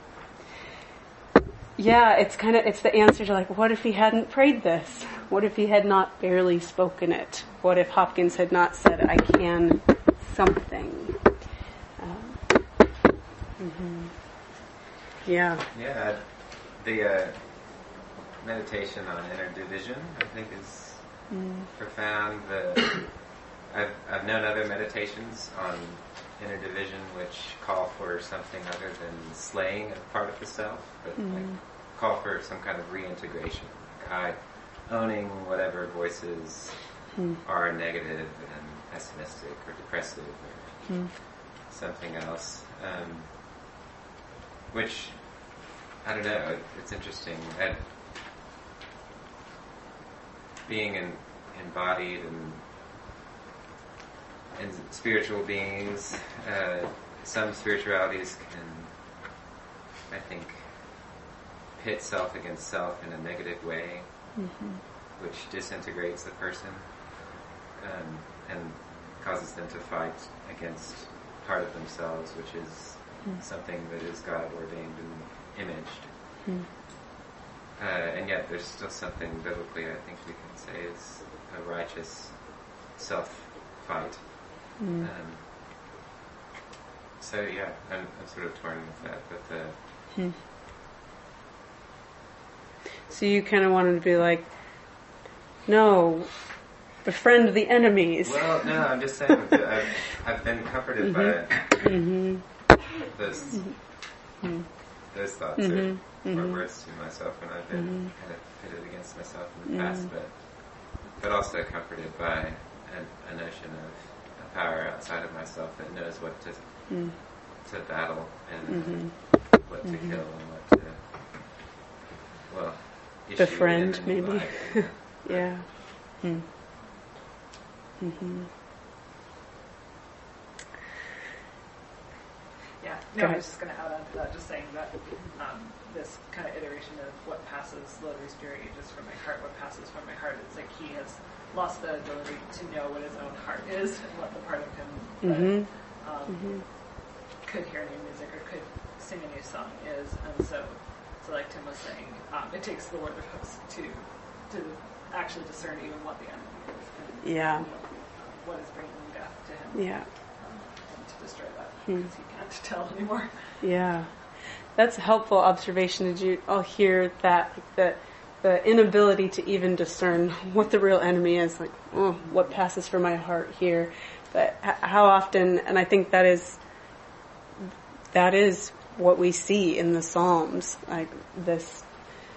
Speaker 1: yeah, it's kind of it's the answer to, like, what if he hadn't prayed this? What if he had not barely spoken it? What if Hopkins had not said, I can something? Um, mm-hmm. Yeah.
Speaker 9: Yeah. The uh, meditation on inner division, I think, is mm. profound. The I've I've known other meditations on inner division which call for something other than slaying of part of the self, but mm. like call for some kind of reintegration. Like I owning whatever voices mm. are negative and pessimistic or depressive or mm. something else. Um, which, I don't know, it, it's interesting. And being in, embodied and, and spiritual beings, uh, some spiritualities can, I think, pit self against self in a negative way, mm-hmm. which disintegrates the person um, and causes them to fight against part of themselves, which is mm. something that is God ordained and imaged. Mm. Uh, and yet there's still something biblically, I think we can say, is a righteous self-fight. Mm. Um, so yeah, I'm, I'm sort of torn with that, but the...
Speaker 1: Mm. So you kind of wanted to be like, no, befriend the enemies.
Speaker 9: Well, no, I'm just saying that I've, I've been comforted mm-hmm. by mm-hmm. those mm-hmm. those thoughts mm-hmm. or, mm-hmm. or words to myself when I've been mm-hmm. kind of pitted against myself in the mm-hmm. past, but but also comforted by a, a notion of a power outside of myself that knows what to mm. to battle and mm-hmm. uh, what to mm-hmm. kill and what to well issue
Speaker 1: befriend maybe.
Speaker 9: Life, yeah.
Speaker 1: yeah. Hmm. Mm-hmm.
Speaker 15: Yeah, no, I was just going to add on to that, just saying that um, this kind of iteration of what passes, Lord, restore ages from my heart, what passes from my heart. It's like he has lost the ability to know what his own heart is and what the part of him that
Speaker 1: Mm-hmm.
Speaker 15: um,
Speaker 1: Mm-hmm.
Speaker 15: could hear new music or could sing a new song is. And so, so like Tim was saying, um, it takes the Lord of hosts to to actually discern even what the enemy is and
Speaker 1: Yeah.
Speaker 15: you know, uh, what is bringing death to him.
Speaker 1: Yeah.
Speaker 15: Um, and to destroy that
Speaker 1: Hmm.
Speaker 15: because he can't tell anymore.
Speaker 1: Yeah. That's a helpful observation. Did you all hear that? The, the inability to even discern what the real enemy is, like, oh, what passes for my heart here. But h- how often, and I think that is, that is what we see in the Psalms, like this,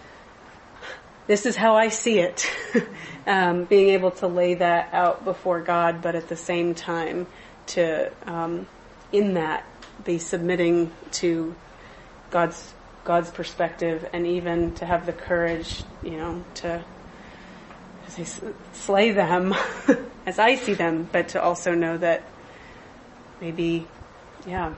Speaker 1: this is how I see it. um, being able to lay that out before God, but at the same time to, um, in that, be submitting to God's God's perspective, and even to have the courage, you know, to, to say, slay them as I see them, but to also know that maybe, yeah,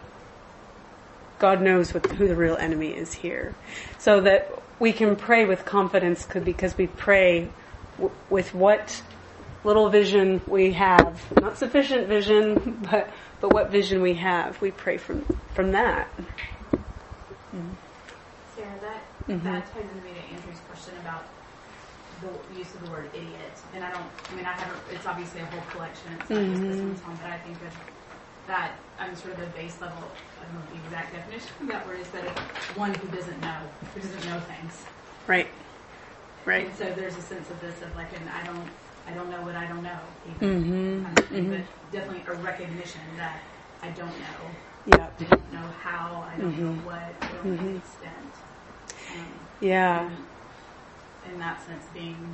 Speaker 1: God knows what, who the real enemy is here, so that we can pray with confidence, because we pray w- with what little vision we have, not sufficient vision, but but what vision we have. We pray from from that. Mm-hmm.
Speaker 6: Sarah, that
Speaker 1: Mhm.
Speaker 6: that ties into me to Andrew's question about the use of the word idiot. And I don't, I mean, I haven't, it's obviously a whole collection. It's not just this
Speaker 1: Mhm.
Speaker 6: one's one, but I think that that, I'm sort of the base level, I don't know the exact definition of that word is, but it's one who doesn't know, who doesn't know things.
Speaker 1: Right. Right.
Speaker 6: And so there's a sense of this of like an I don't, I don't know what I don't know, even
Speaker 1: Mhm.
Speaker 6: kind of thing,
Speaker 1: Mhm.
Speaker 6: but definitely a recognition that I don't know.
Speaker 1: Yeah.
Speaker 6: I don't know how, I don't
Speaker 1: Mhm.
Speaker 6: know what, I don't know
Speaker 1: Mhm.
Speaker 6: the extent. Um,
Speaker 1: Yeah.
Speaker 6: and in that sense, being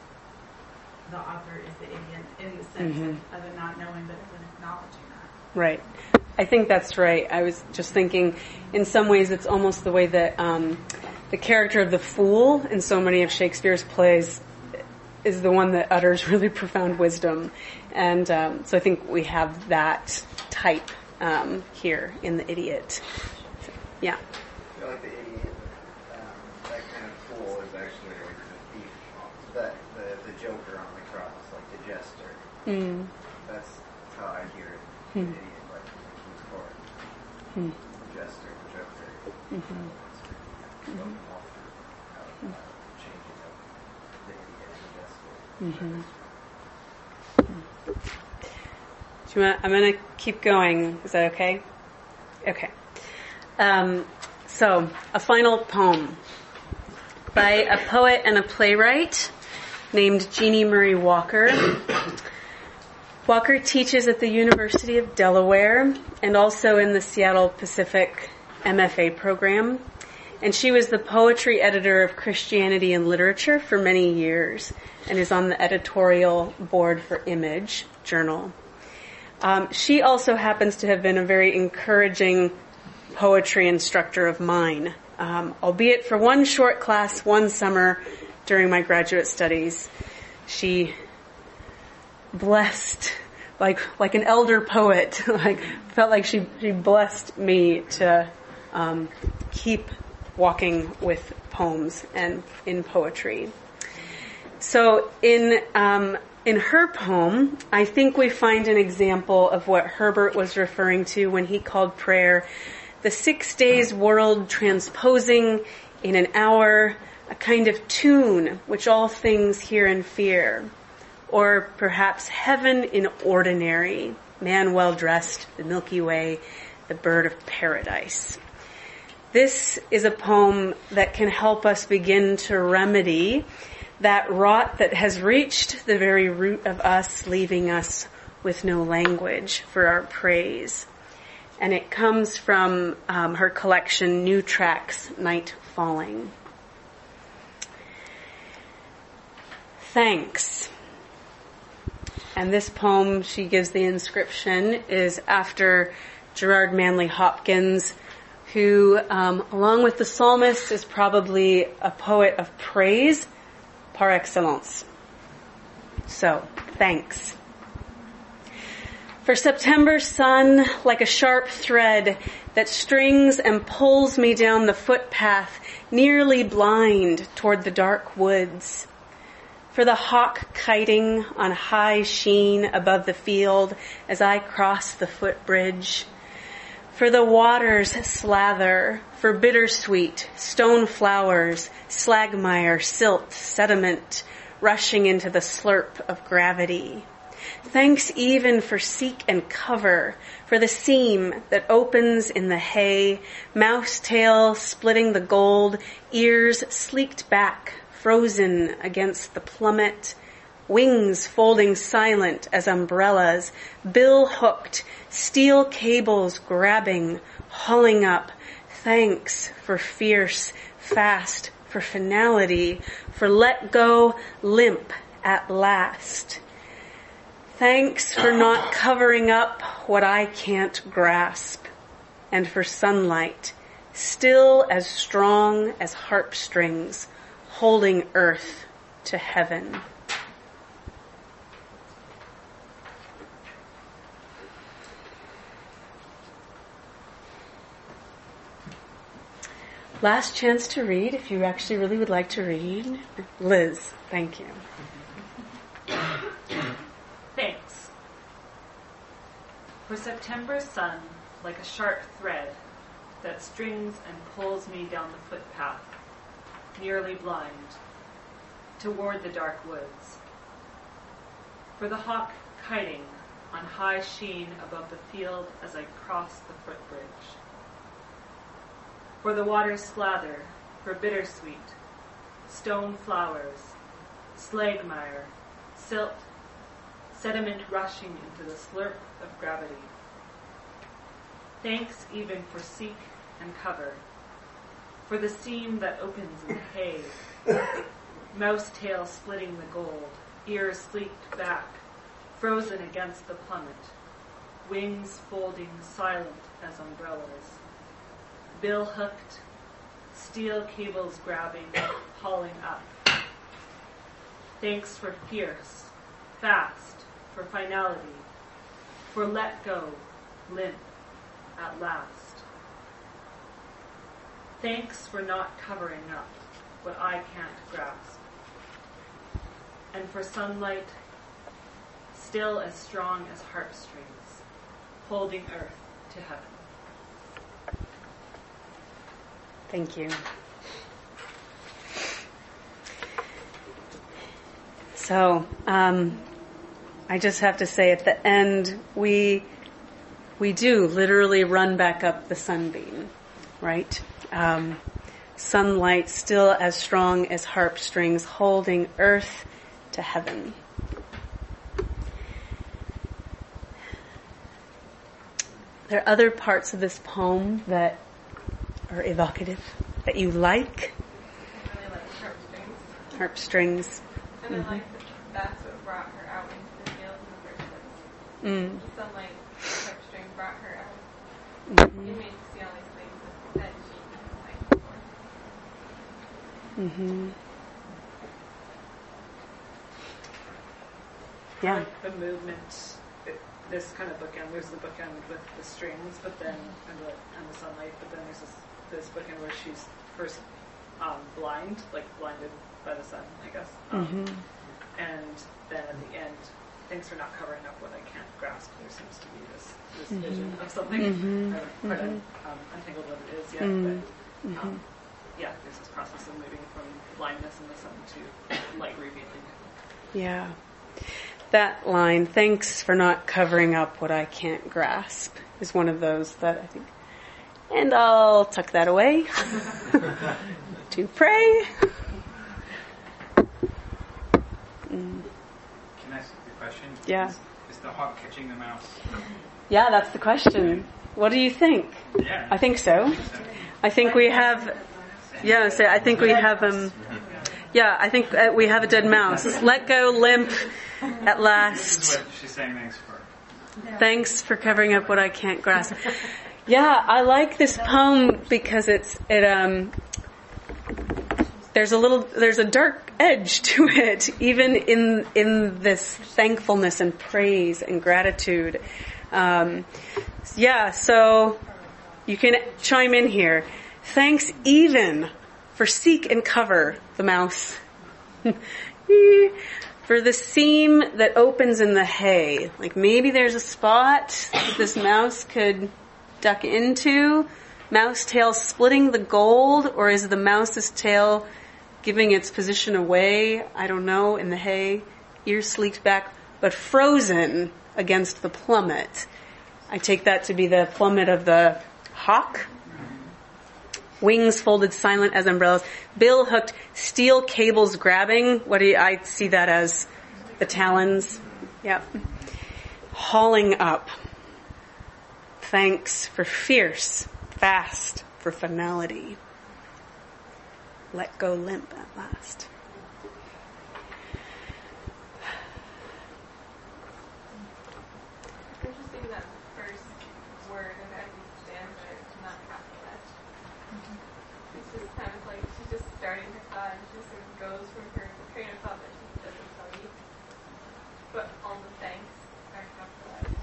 Speaker 6: the author is the idiot in the sense
Speaker 1: Mhm.
Speaker 6: of, of it not knowing, but of it acknowledging that.
Speaker 1: Right. I think that's right. I was just thinking, in some ways, it's almost the way that um, the character of the fool in so many of Shakespeare's plays is the one that utters really profound wisdom. And um, so I think we have that type um, here in the idiot. So, yeah.
Speaker 9: I feel like the idiot, um, that kind of fool is actually like the thief, the, the, the joker on the cross, like the jester.
Speaker 1: Mm.
Speaker 9: That's, that's how I hear it.
Speaker 1: Hmm.
Speaker 9: The idiot, like in the King's Court.
Speaker 1: Hmm.
Speaker 9: The jester, the joker.
Speaker 1: Mhm.
Speaker 9: Spoken all through how, uh, changing of the idiot and the jester.
Speaker 1: Mm-hmm. Do you want, I'm going to keep going. Is that okay? Okay. Um, so, a final poem by a poet and a playwright named Jeannie Murray Walker. Walker teaches at the University of Delaware and also in the Seattle Pacific M F A program. And she was the poetry editor of Christianity and Literature for many years and is on the editorial board for Image Journal. Um, she also happens to have been a very encouraging poetry instructor of mine, um, albeit for one short class one summer during my graduate studies. She blessed, like like an elder poet, like felt like she, she blessed me to um, keep walking with poems and in poetry. So in um, in her poem, I think we find an example of what Herbert was referring to when he called prayer the six days world transposing in an hour, a kind of tune which all things hear and fear. Or perhaps heaven in ordinary, man well dressed, the Milky Way, the bird of paradise. This is a poem that can help us begin to remedy that rot that has reached the very root of us, leaving us with no language for our praise. And it comes from um, her collection, New Tracks, Night Falling. Thanks. And this poem, she gives the inscription, is after Gerard Manley Hopkins, who, um, along with the psalmist, is probably a poet of praise par excellence. So, thanks. For September's sun, like a sharp thread that strings and pulls me down the footpath, nearly blind toward the dark woods. For the hawk kiting on high sheen above the field as I cross the footbridge. For the waters slather, for bittersweet, stone flowers, slagmire, silt, sediment, rushing into the slurp of gravity. Thanks even for seek and cover, for the seam that opens in the hay, mouse tail splitting the gold, ears sleeked back, frozen against the plummet, wings folding silent as umbrellas, bill hooked, steel cables grabbing, hauling up. Thanks for fierce, fast, for finality, for let go, limp at last. Thanks for not covering up what I can't grasp, and for sunlight, still as strong as harp strings, holding earth to heaven. Last chance to read, if you actually really would like to read. Liz, thank you.
Speaker 15: Thanks. For September's sun, like a sharp thread that strings and pulls me down the footpath, nearly blind, toward the dark woods. For the hawk kiting on high sheen above the field as I cross the footbridge. For the waters slather, for bittersweet, stone flowers, slagmire, silt, sediment rushing into the slurp of gravity. Thanks even for seek and cover, for the seam that opens in the hay, mouse tail splitting the gold, ears sleeked back, frozen against the plummet, wings folding silent as umbrellas. Bill hooked, steel cables grabbing, hauling up. Thanks for fierce, fast, for finality, for let go, limp, at last. Thanks for not covering up what I can't grasp. And for sunlight, still as strong as harp strings, holding earth to heaven.
Speaker 1: Thank you. So, um, I just have to say at the end, we we do literally run back up the sunbeam, right? Um, sunlight still as strong as harp strings, holding earth to heaven. There are other parts of this poem that are evocative, that you like?
Speaker 5: I really like harp strings.
Speaker 1: Harp strings.
Speaker 5: And I
Speaker 1: Mm-hmm.
Speaker 5: like that that's what brought her out into the field in the first place.
Speaker 1: Mm.
Speaker 5: The sunlight, the harp string brought her out.
Speaker 1: Mm-hmm.
Speaker 5: It made you see all these things that she didn't like before.
Speaker 1: Mm-hmm.
Speaker 15: I
Speaker 1: Yeah.
Speaker 15: like the movement. It, this kind of bookend. There's the bookend with the strings, but then and the and the sunlight. But then there's this this bookend where she's first um, blind, like blinded by the sun, I guess. Um,
Speaker 1: Mm-hmm.
Speaker 15: And then at the end, thanks for not covering up what I can't grasp. There seems to be this this
Speaker 1: Mhm.
Speaker 15: vision of something.
Speaker 1: Mhm.
Speaker 15: I haven't quite
Speaker 1: Mhm.
Speaker 15: um, untangled what it is yet,
Speaker 1: Mhm.
Speaker 15: but um,
Speaker 1: Mhm.
Speaker 15: yeah, there's this process of moving from blindness in the sun to light revealing.
Speaker 1: Yeah. That line, thanks for not covering up what I can't grasp, is one of those that I think, and I'll tuck that away to pray. Mm.
Speaker 7: Can I ask a question?
Speaker 1: Yeah.
Speaker 7: Is, is the hawk catching the mouse?
Speaker 1: Yeah, that's the question. What do you think?
Speaker 7: Yeah.
Speaker 1: I think so. I think we have, yeah, so I think we have, um, yeah, I think uh, we have a dead mouse. Let go, limp, at
Speaker 7: This
Speaker 1: last.
Speaker 7: is what she's saying thanks for.
Speaker 1: Thanks for covering up what I can't grasp. Yeah, I like this poem because it's, it, um, there's a little, there's a dark edge to it, even in, in this thankfulness and praise and gratitude. Um, yeah, so you can chime in here. Thanks even For seek and cover the mouse. For the seam that opens in the hay. Like maybe there's a spot that this mouse could duck into. Mouse tail splitting the gold, or is the mouse's tail giving its position away? I don't know, in the hay. Ears sleeked back, but frozen against the plummet. I take that to be the plummet of the hawk. Wings folded silent as umbrellas. Bill hooked, steel cables grabbing. What do you, I see that as the talons. Yep. Hauling up. Thanks for fierce. Fast for finality. Let go limp at last.
Speaker 5: Interesting that first word of every stanza is not capitalized. It's just kind of like she's just starting her thought and she just sort of goes from her train of thought that she doesn't tell you. But all the thanks are capitalized.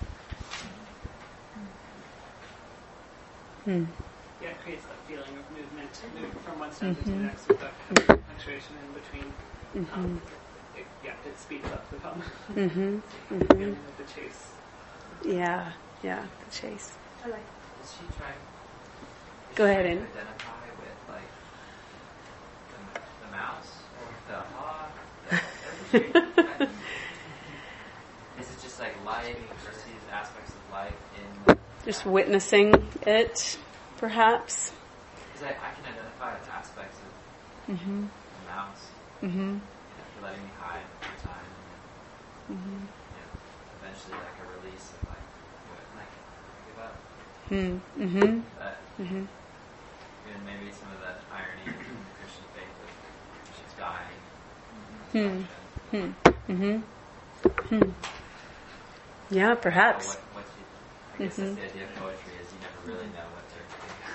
Speaker 1: Hmm.
Speaker 2: Yeah, it creates that feeling of movement, moving from one stanza mm-hmm. to the next with that kind of punctuation in between.
Speaker 1: Mm-hmm.
Speaker 2: Um, it, yeah, it speeds up the poem.
Speaker 1: Mm-hmm.
Speaker 2: Mm-hmm.
Speaker 1: Mm-hmm.
Speaker 2: With the chase.
Speaker 1: Yeah, yeah, the chase.
Speaker 3: I like. Is she trying? Is
Speaker 1: Go
Speaker 3: she
Speaker 1: ahead,
Speaker 3: trying
Speaker 1: Ann.
Speaker 3: to identify with like the, the mouse or the hawk? The, the is it just like life or sees aspects of life in? The,
Speaker 1: Just witnessing it, perhaps.
Speaker 3: Because I, I can identify with aspects of
Speaker 1: Mm-hmm.
Speaker 3: the mouse.
Speaker 1: Mm-hmm.
Speaker 3: You know, for letting me hide for time. And,
Speaker 1: Mm-hmm.
Speaker 3: you know, eventually like a release of like, what, like, give up.
Speaker 1: Hmm. Mm-hmm.
Speaker 3: But
Speaker 1: Mm-hmm.
Speaker 3: even maybe some of that irony in the Christian faith of she's dying.
Speaker 1: Hmm. Hmm. Mm-hmm. Hmm. Yeah, perhaps.
Speaker 3: What, what you, I guess
Speaker 1: Mm-hmm.
Speaker 3: that's the idea of poetry is you never really know what they're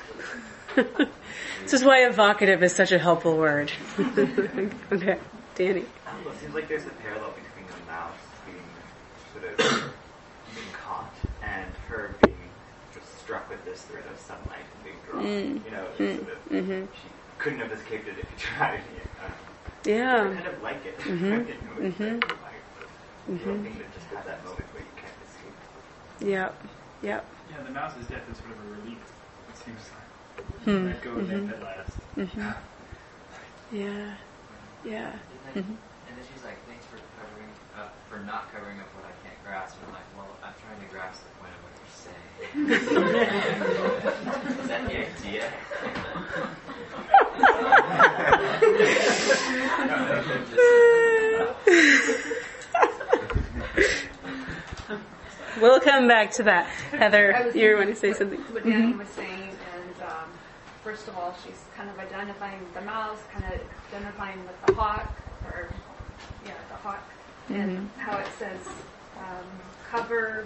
Speaker 1: This is why evocative is such a helpful word. Okay, Danny.
Speaker 12: I don't know, it seems like there's a parallel between the mouse being sort of being caught and her being just struck with this thread of sunlight and being drawn.
Speaker 1: Mm.
Speaker 12: You know,
Speaker 1: Mm.
Speaker 12: sort of,
Speaker 1: Mm-hmm.
Speaker 12: she couldn't have escaped it if she tried. Um,
Speaker 1: Yeah.
Speaker 12: I kind of like it.
Speaker 1: Mm-hmm.
Speaker 12: You know, it's
Speaker 1: Mm-hmm.
Speaker 12: like, like,
Speaker 1: Mm-hmm.
Speaker 12: thing that just had that moment where you can't escape.
Speaker 1: Yep. Yep.
Speaker 7: Yeah, the mouse's death is sort of a relief, it seems like.
Speaker 1: Hmm.
Speaker 7: Let go
Speaker 1: Mm-hmm.
Speaker 7: limp at last.
Speaker 1: Mm-hmm. Yeah. Yeah.
Speaker 3: Like,
Speaker 1: Mm-hmm.
Speaker 3: and then she's like, thanks for covering up, for not covering up what I can't grasp. And I'm like, well, I'm trying to grasp the point of what you're saying. Is that the idea?
Speaker 1: We'll come back to that. Heather,
Speaker 10: I was
Speaker 1: you
Speaker 10: thinking
Speaker 1: want to say
Speaker 10: what-
Speaker 1: something?
Speaker 10: What Danny
Speaker 1: Mhm.
Speaker 10: was saying, and um, first of all, she's kind of identifying with the mouse, kind of identifying with the hawk, or yeah, the hawk, and
Speaker 1: Mhm.
Speaker 10: how it says um, cover,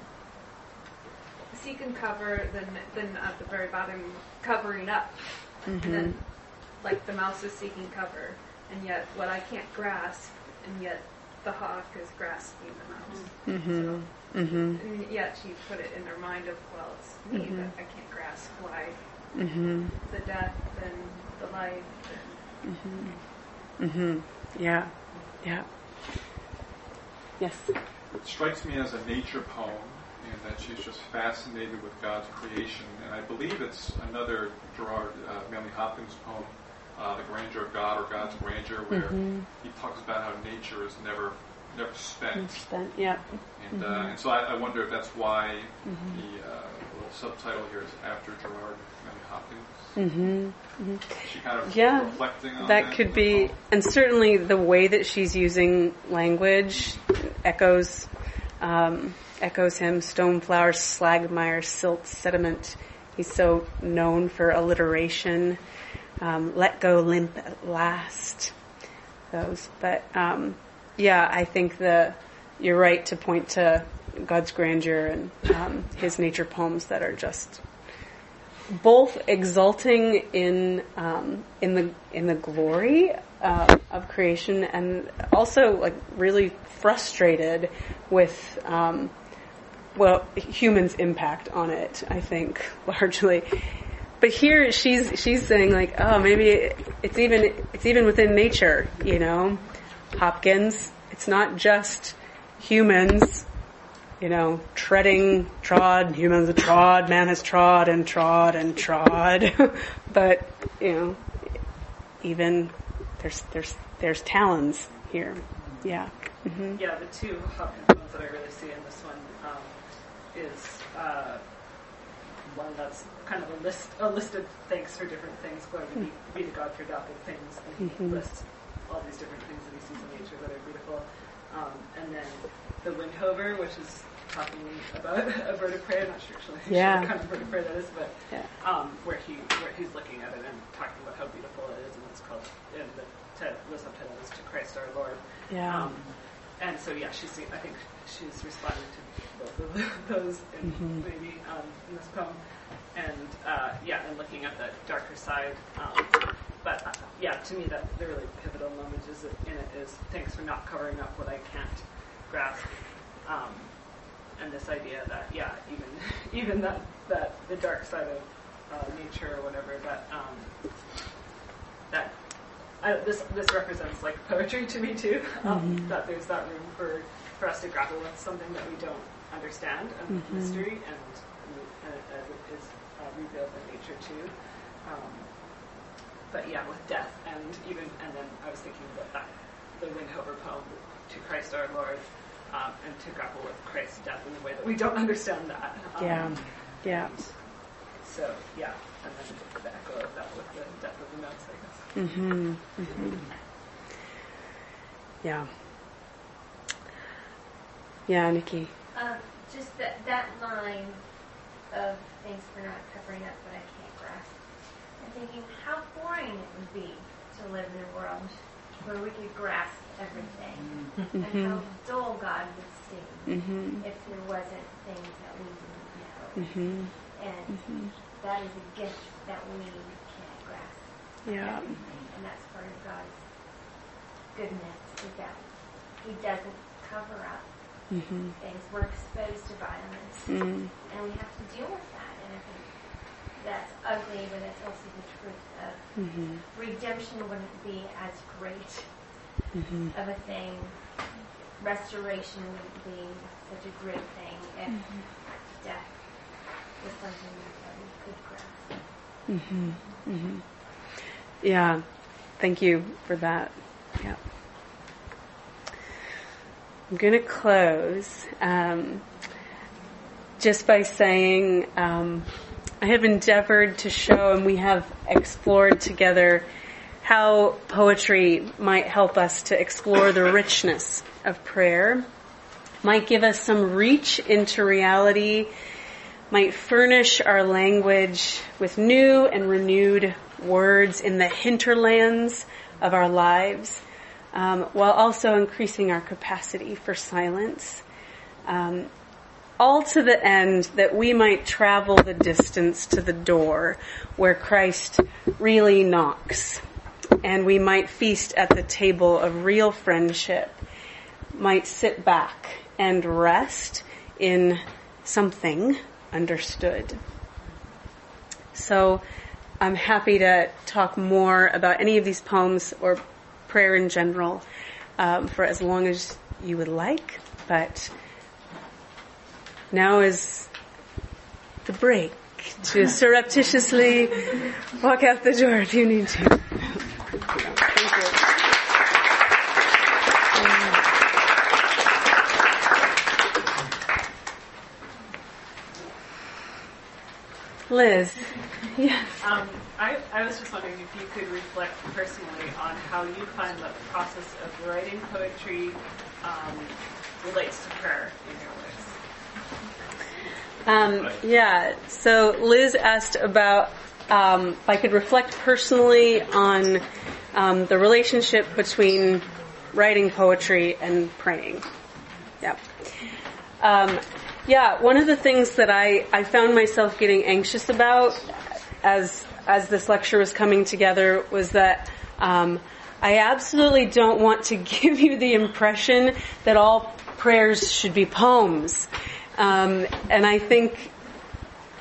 Speaker 10: seek and cover, then then at the very bottom, covering up,
Speaker 1: Mhm.
Speaker 10: and then like the mouse is seeking cover, and yet what I can't grasp, and yet the hawk is grasping the mouse.
Speaker 1: Mm-hmm. Mm-hmm.
Speaker 10: And yet she put it in her mind of, well, it's me
Speaker 1: Mhm.
Speaker 10: that I can't grasp why
Speaker 1: Mm-hmm.
Speaker 10: the death and the life. And
Speaker 1: Mm-hmm. Mm-hmm. Yeah. Yeah. Yes.
Speaker 13: It strikes me as a nature poem, and that she's just fascinated with God's creation. And I believe it's another Gerard uh, Manley Hopkins poem, uh, The Grandeur of God, or God's Grandeur, where
Speaker 1: Mhm.
Speaker 13: he talks about how nature is never never spent.
Speaker 1: Spent. Yeah.
Speaker 13: And, uh,
Speaker 1: Mhm.
Speaker 13: and so I, I wonder if that's why
Speaker 1: Mhm.
Speaker 13: the uh, little subtitle here is After Gerard Manley Hopkins.
Speaker 1: Mm-hmm. Mm-hmm.
Speaker 13: She kind of
Speaker 1: Yeah,
Speaker 13: reflecting on
Speaker 1: that
Speaker 13: that
Speaker 1: could
Speaker 13: in the
Speaker 1: be,
Speaker 13: poem.
Speaker 1: and certainly the way that she's using language echoes um, echoes him. Stone flowers, slagmire, silt, sediment. He's so known for alliteration. Um, let go limp at last. Those, but um, yeah, I think the you're right to point to God's grandeur and um, his nature poems that are just both exulting in um, in the in the glory uh, of creation, and also like really frustrated with um, well humans' impact on it. I think largely, but here she's she's saying like, oh, maybe it's even it's even within nature, you know, Hopkins. It's not just humans, you know, treading, trod. Humans have trod. Man has trod and trod and trod. But you know, even there's there's there's talons here. Yeah. Mm-hmm.
Speaker 15: Yeah, the two Hopkins ones that I really see in this one um, is uh, one that's kind of a list a list of thanks for different things. Glory to be, be to God for adopted things, and he
Speaker 1: Mm-hmm.
Speaker 15: lists all these different things that he sees in nature that are beautiful. Um, and then the Windhover, which is talking about a bird of prey. I'm not sure actually
Speaker 1: Yeah.
Speaker 15: sure what kind of bird of prey that is, but
Speaker 1: Yeah.
Speaker 15: um, where he where he's looking at it and talking about how beautiful it is, and it's called and the, t- the subtitle is "To Christ Our Lord."
Speaker 1: Yeah.
Speaker 15: Um, and so yeah, she's I think she's responding to both of those in,
Speaker 1: Mhm.
Speaker 15: maybe um, in this poem, and uh, yeah, and looking at the darker side. Um, but uh, yeah, to me that the really pivotal moment is in it is thanks for not covering up what I can't grasp. Um, and this idea that yeah, even even that that the dark side of uh, nature or whatever that um, that I, this this represents like poetry to me too. Um,
Speaker 1: Mhm.
Speaker 15: That there's that room for for us to grapple with something that we don't understand and with
Speaker 1: Mhm.
Speaker 15: mystery and, and as it is uh, revealed in nature too. Um, but yeah, with death and even and then I was thinking about that the Windhover poem "To Christ Our Lord." Um, and to grapple with Christ's death in a way that we don't understand that. Um,
Speaker 1: Yeah. Yeah.
Speaker 15: and So, yeah. And then the echo of that with the death of the mouse, I guess.
Speaker 1: Mm-hmm. Mm-hmm. Yeah. Yeah, Nikki.
Speaker 8: Um, just that, that line of thanks for not covering up what I can't grasp. I'm thinking how boring it would be to live in a world where we could grasp everything,
Speaker 1: Mm-hmm.
Speaker 8: and how dull God would seem
Speaker 1: Mm-hmm.
Speaker 8: if there wasn't things that we didn't know.
Speaker 1: Mm-hmm.
Speaker 8: And
Speaker 1: Mm-hmm.
Speaker 8: that is a gift that we can't grasp.
Speaker 1: Yeah.
Speaker 8: Everything. And that's part of God's goodness, is that he doesn't cover up
Speaker 1: Mm-hmm.
Speaker 8: things. We're exposed to violence,
Speaker 1: Mm.
Speaker 8: and we have to deal with that. And I think that's ugly, but it's also the truth of
Speaker 1: Mm-hmm.
Speaker 8: redemption wouldn't be as great
Speaker 1: Mm-hmm.
Speaker 8: of a thing. Restoration wouldn't be such a great thing if
Speaker 1: Mhm.
Speaker 8: death was something that we could grasp.
Speaker 1: Mm-hmm. Mm-hmm. Yeah. Thank you for that. Yeah. I'm going to close um, just by saying um, I have endeavored to show, and we have explored together, how poetry might help us to explore the richness of prayer, might give us some reach into reality, might furnish our language with new and renewed words in the hinterlands of our lives, um, while also increasing our capacity for silence. Um, all to the end that we might travel the distance to the door where Christ really knocks, and we might feast at the table of real friendship, might sit back and rest in something understood. So I'm happy to talk more about any of these poems or prayer in general um, for as long as you would like, but now is the break to surreptitiously walk out the door if you need to. Thank you. Liz. Yes.
Speaker 15: Um, I, I was just wondering if you could reflect personally on how you find that the process of writing poetry um, relates to prayer in your works.
Speaker 1: Um, yeah, so Liz asked about um, if I could reflect personally on um, the relationship between writing poetry and praying. Yeah. Um, yeah, one of the things that I, I found myself getting anxious about as as this lecture was coming together was that um, I absolutely don't want to give you the impression that all prayers should be poems. Um, and I think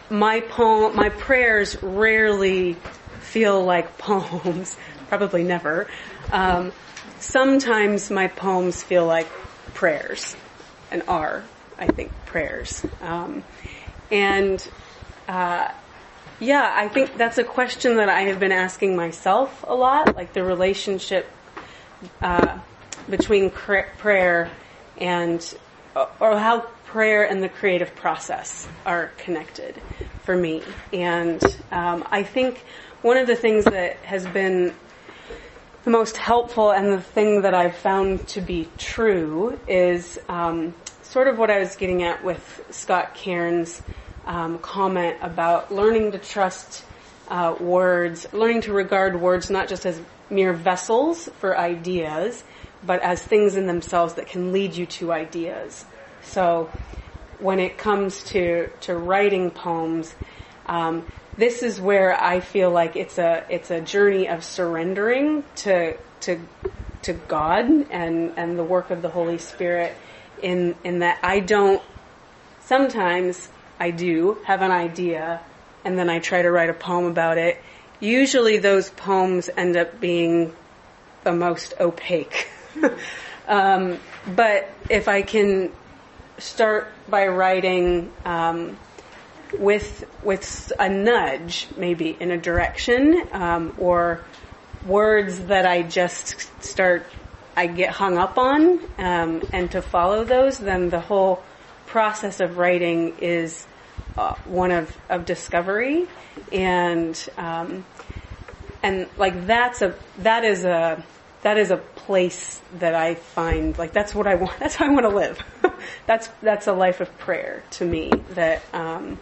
Speaker 1: my poem, my prayers rarely feel like poems. Probably never. Um, sometimes my poems feel like prayers, and are, I think, prayers. Um, and uh, yeah, I think that's a question that I have been asking myself a lot, like the relationship uh, between cr- prayer and, or how prayer and the creative process are connected for me. And um, I think one of the things that has been the most helpful and the thing that I've found to be true is um, sort of what I was getting at with Scott Cairns' um, comment about learning to trust uh, words, learning to regard words not just as mere vessels for ideas, but as things in themselves that can lead you to ideas. So when it comes to, to writing poems, um, this is where I feel like it's a it's a journey of surrendering to to to God and, and the work of the Holy Spirit in in that I don't sometimes I do have an idea and then I try to write a poem about it. Usually those poems end up being the most opaque. um, but if I can start by writing um, with with a nudge, maybe in a direction, um, or words that I just start, I get hung up on, um, and to follow those, then the whole process of writing is uh, one of, of discovery, and um, and like that's a that is a that is a place that I find, like that's what I want. That's how I want to live. that's that's a life of prayer to me. That um,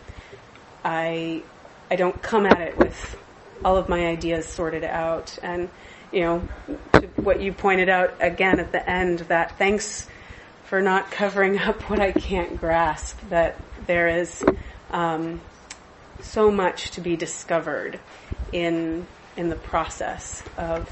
Speaker 1: I I don't come at it with all of my ideas sorted out. And you know, to what you pointed out again at the end, that thanks for not covering up what I can't grasp. That there is um, so much to be discovered in in the process of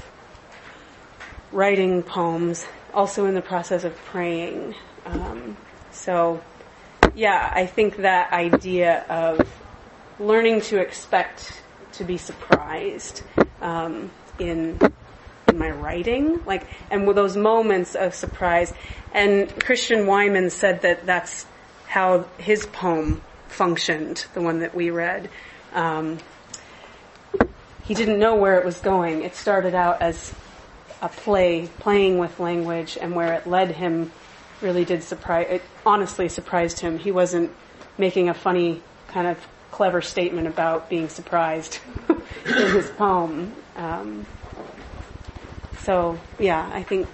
Speaker 1: writing poems, also in the process of praying. Um, so, yeah, I think that idea of learning to expect to be surprised um, in, in my writing, like, and with those moments of surprise. And Christian Wyman said that that's how his poem functioned, the one that we read. Um, he didn't know where it was going. It started out as a play, playing with language, and where it led him really did surprise, it honestly surprised him. He wasn't making a funny kind of clever statement about being surprised in his poem. Um, so, yeah, I think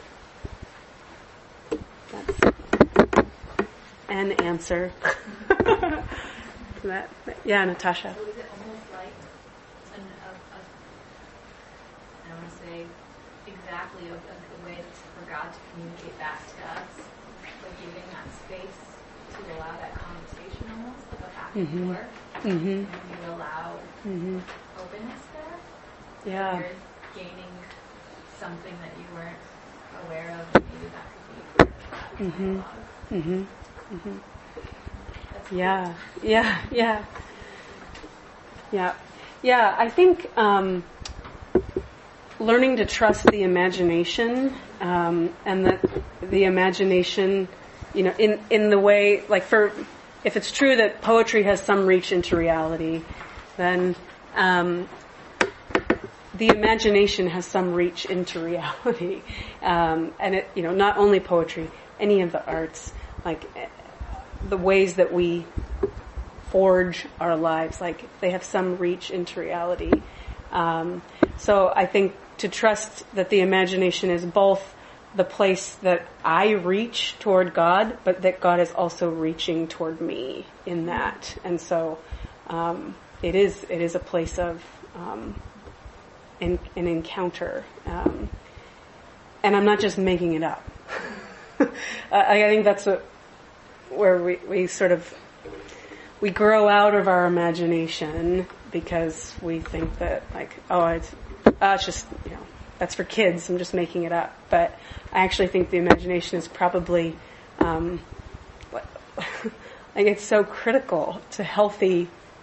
Speaker 1: that's an answer. that, yeah, Natasha.
Speaker 6: So is it almost like an, a, a, I don't want to say exactly a, a way for God to communicate back to us, like giving that space to allow that conversation almost, like a back and
Speaker 1: Mm-hmm.
Speaker 6: forth,
Speaker 1: Mm-hmm.
Speaker 6: and you allow
Speaker 1: Mm-hmm.
Speaker 6: openness there.
Speaker 1: Yeah.
Speaker 6: You're gaining something that you weren't aware of, and maybe that could be part of that
Speaker 1: Mm-hmm.
Speaker 6: dialogue.
Speaker 1: Mm-hmm. Mm-hmm.
Speaker 6: That's
Speaker 1: Yeah. Yeah. Yeah. Yeah. Yeah. I think um, learning to trust the imagination, um, and that the imagination, you know, in in the way, like for, if it's true that poetry has some reach into reality, then um, the imagination has some reach into reality, um, and it, you know, not only poetry, any of the arts, like the ways that we forge our lives, like they have some reach into reality. Um, so I think to trust that the imagination is both the place that I reach toward God, but that God is also reaching toward me in that. And so um, it is it is a place of um, an, an encounter. Um, and I'm not just making it up. I, I think that's what, where we, we sort of, we grow out of our imagination because we think that, like, oh, it's, uh, it's just, you know, that's for kids, I'm just making it up. But I actually think the imagination is probably, um, I think it's so critical to healthy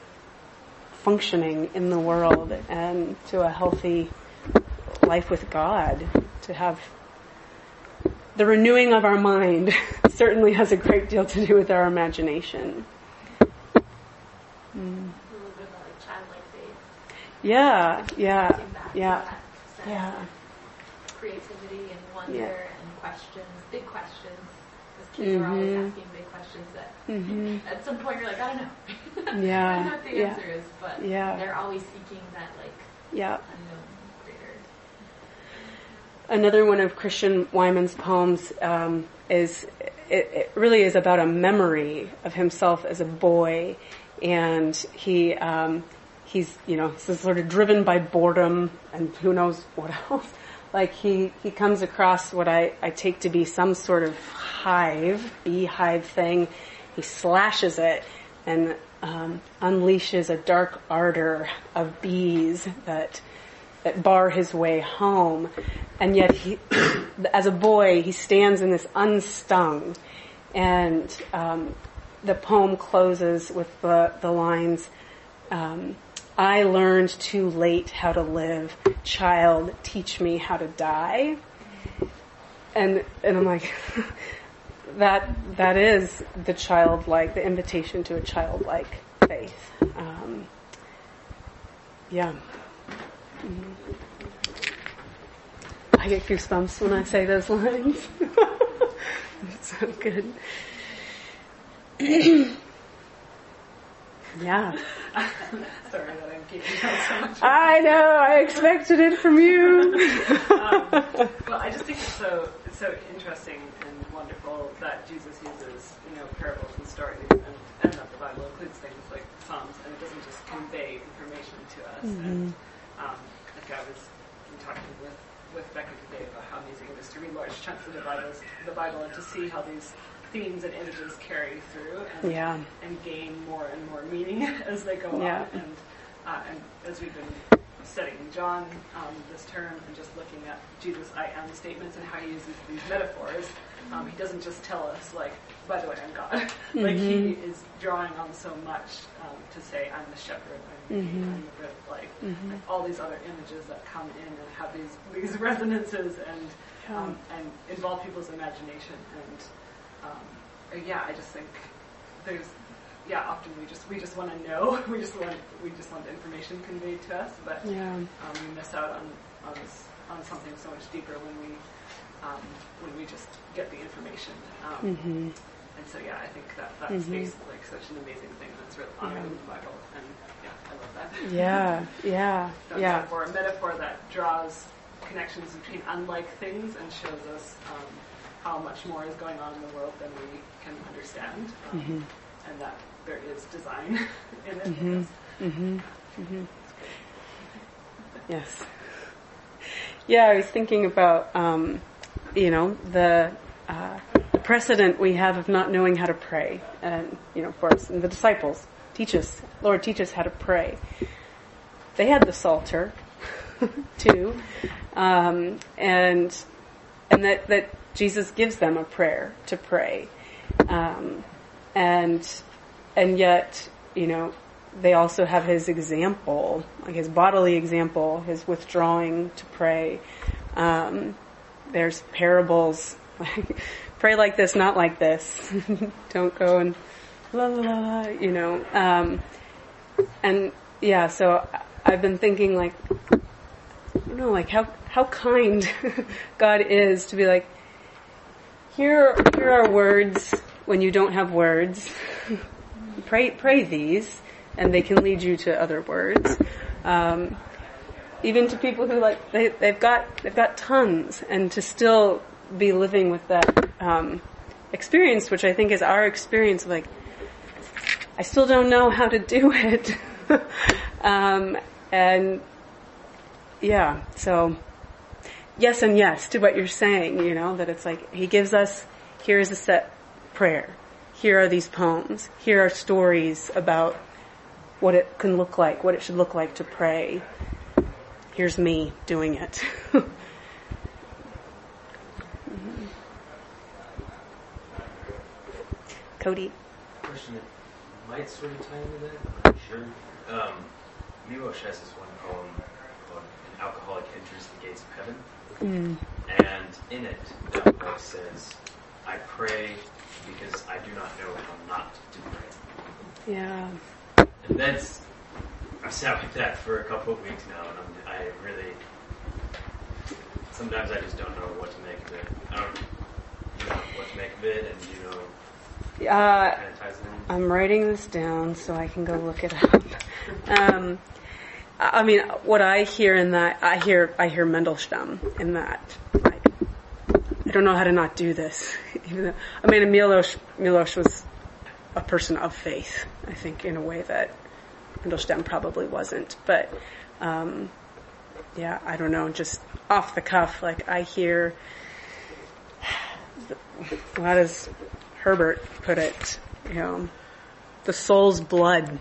Speaker 1: functioning in the world and to a healthy life with God, to have the renewing of our mind certainly has a great deal to do with our imagination. Mm.
Speaker 6: A little bit about like childlike faith.
Speaker 1: Yeah, yeah, yeah, yeah.
Speaker 6: Creativity and wonder
Speaker 1: Yeah.
Speaker 6: and questions, big questions. Because kids
Speaker 1: Mm-hmm.
Speaker 6: are always asking big questions that
Speaker 1: Mm-hmm.
Speaker 6: at some point you're like, I don't know.
Speaker 1: Yeah,
Speaker 6: I don't know what the
Speaker 1: yeah.
Speaker 6: answer is, but
Speaker 1: Yeah.
Speaker 6: they're always seeking that like
Speaker 1: Yeah.
Speaker 6: unknown greater.
Speaker 1: Another one of Christian Wyman's poems um, is it, it really is about a memory of himself as a boy, and he um, he's you know he's sort of driven by boredom and who knows what else. Like he he comes across what I, I take to be some sort of hive, beehive thing. He slashes it and um, unleashes a dark ardor of bees that. that bar his way home. And yet he, as a boy, he stands in this unstung. And um, the poem closes with the, the lines, um, I learned too late how to live. Child, teach me how to die. And, and I'm like, that, that is the childlike, the invitation to a childlike faith. Um, yeah. Mm-hmm. I get goosebumps when I say those lines. It's so good. Yeah.
Speaker 15: Sorry that I'm keeping you so much.
Speaker 1: I know. I expected it from you.
Speaker 15: um, well, I just think it's so it's so interesting and wonderful that Jesus uses you know parables and stories, and, and that the Bible includes things like Psalms, and it doesn't just convey information to us.
Speaker 1: Mm-hmm.
Speaker 15: And um, like I was talking with with Becca today about how amazing it is to read large chunks of the Bible, the Bible, and to see how these themes and images carry through and
Speaker 1: Yeah.
Speaker 15: and gain more and more meaning as they go
Speaker 1: Yeah.
Speaker 15: on. And uh, and as we've been studying John um, this term and just looking at Jesus' I am statements and how he uses these metaphors, um, he doesn't just tell us like, by the way, I'm God. Like he is drawing on so much um, to say, I'm the shepherd, I'm,
Speaker 1: Mm-hmm.
Speaker 15: I'm the bread of life.
Speaker 1: Mhm.
Speaker 15: Like all these other images that come in and have these these resonances and um, and involve people's imagination. And um, yeah, I just think there's yeah, often we just we just want to know, we just want we just want the information conveyed to us, but
Speaker 1: Yeah.
Speaker 15: um, we miss out on on, s- on something so much deeper when we um, when we just get the information. Um,
Speaker 1: Mhm.
Speaker 15: And so yeah, I think that that
Speaker 1: Mhm.
Speaker 15: space is like such an amazing thing that's really honored
Speaker 1: Yeah.
Speaker 15: in the Bible, and yeah, I love that.
Speaker 1: Yeah, yeah,
Speaker 15: That
Speaker 1: yeah.
Speaker 15: metaphor, a metaphor that draws connections between unlike things and shows us um, how much more is going on in the world than we can understand, um,
Speaker 1: Mhm.
Speaker 15: and that there is design in it.
Speaker 1: Mm-hmm. Mm-hmm. Mm-hmm. Yes. Yeah, I was thinking about, um, you know, the, uh, the precedent we have of not knowing how to pray. And, you know, of course, and the disciples teach us, Lord, teach us how to pray. They had the Psalter, too. Um, and, and that, that Jesus gives them a prayer to pray. Um, and, and yet, you know, they also have his example, like his bodily example, his withdrawing to pray. Um, there's parables, like, pray like this, not like this. Don't go and la la la la, you know. Um, and yeah, so I've been thinking like, I don't know, like how, how kind God is to be like, here, here are words when you don't have words. pray, pray these. And they can lead you to other words. Um, even to people who like they, they've got they've got tons, and to still be living with that um, experience, which I think is our experience. Of like, I still don't know how to do it, um, and yeah. So yes and yes to what you're saying. You know that it's like he gives us here is a set prayer. Here are these poems. Here are stories about what it can look like, what it should look like to pray. Here's me doing it. Mm-hmm. Cody?
Speaker 16: Question that might sort of tie into that, I'm not sure. Um, Milosz has this one poem called "An Alcoholic Enters the Gates of Heaven,"
Speaker 1: Mm.
Speaker 16: and in it, that poet says, "I pray because I do not know how not to pray."
Speaker 1: Yeah.
Speaker 16: And that's, I've sat with that for a couple of weeks now, and I'm, I really, sometimes I just don't know what to make of it. I don't know what to make of it, and you know,
Speaker 1: Uh,
Speaker 16: kind of ties in.
Speaker 1: I'm writing this down so I can go look it up. Um, I mean, what I hear in that, I hear, I hear Mendelstam in that. Like, I don't know how to not do this. Even though, I mean, Milosz, Milosz was a person of faith, I think, in a way that Mendelstam probably wasn't. But, um, yeah, I don't know, just off the cuff, like I hear, how does Herbert put it, you know, the soul's blood.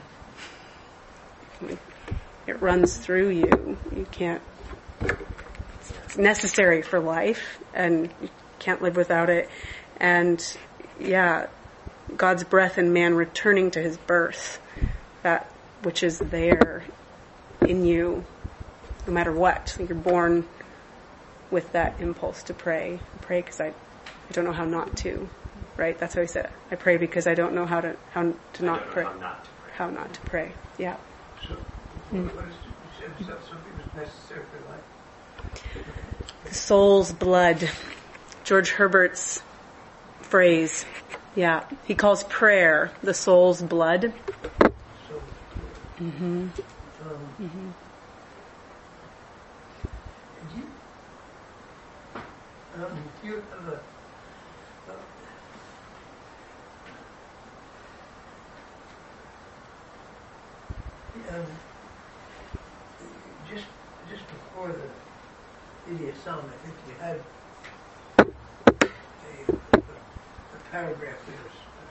Speaker 1: It runs through you. You can't, it's necessary for life, and you can't live without it. And, yeah, God's breath in man returning to his birth, that which is there in you, no matter what. You're born with that impulse to pray. I pray because I, I don't know how not to, right? That's how he said it. I pray because I don't know how to how to not pray.
Speaker 16: How not to pray.
Speaker 1: How not to pray. Yeah.
Speaker 18: So,
Speaker 1: Mm.
Speaker 18: what is, you said that something was necessary for life?
Speaker 1: The soul's blood. George Herbert's phrase. Yeah. He calls prayer the soul's blood.
Speaker 18: So,
Speaker 1: Mm-hmm.
Speaker 18: um,
Speaker 1: Mm-hmm.
Speaker 18: did you, um, you have a, uh, um, just just before the Idiot Psalm, I think you had a, a, a paragraph there,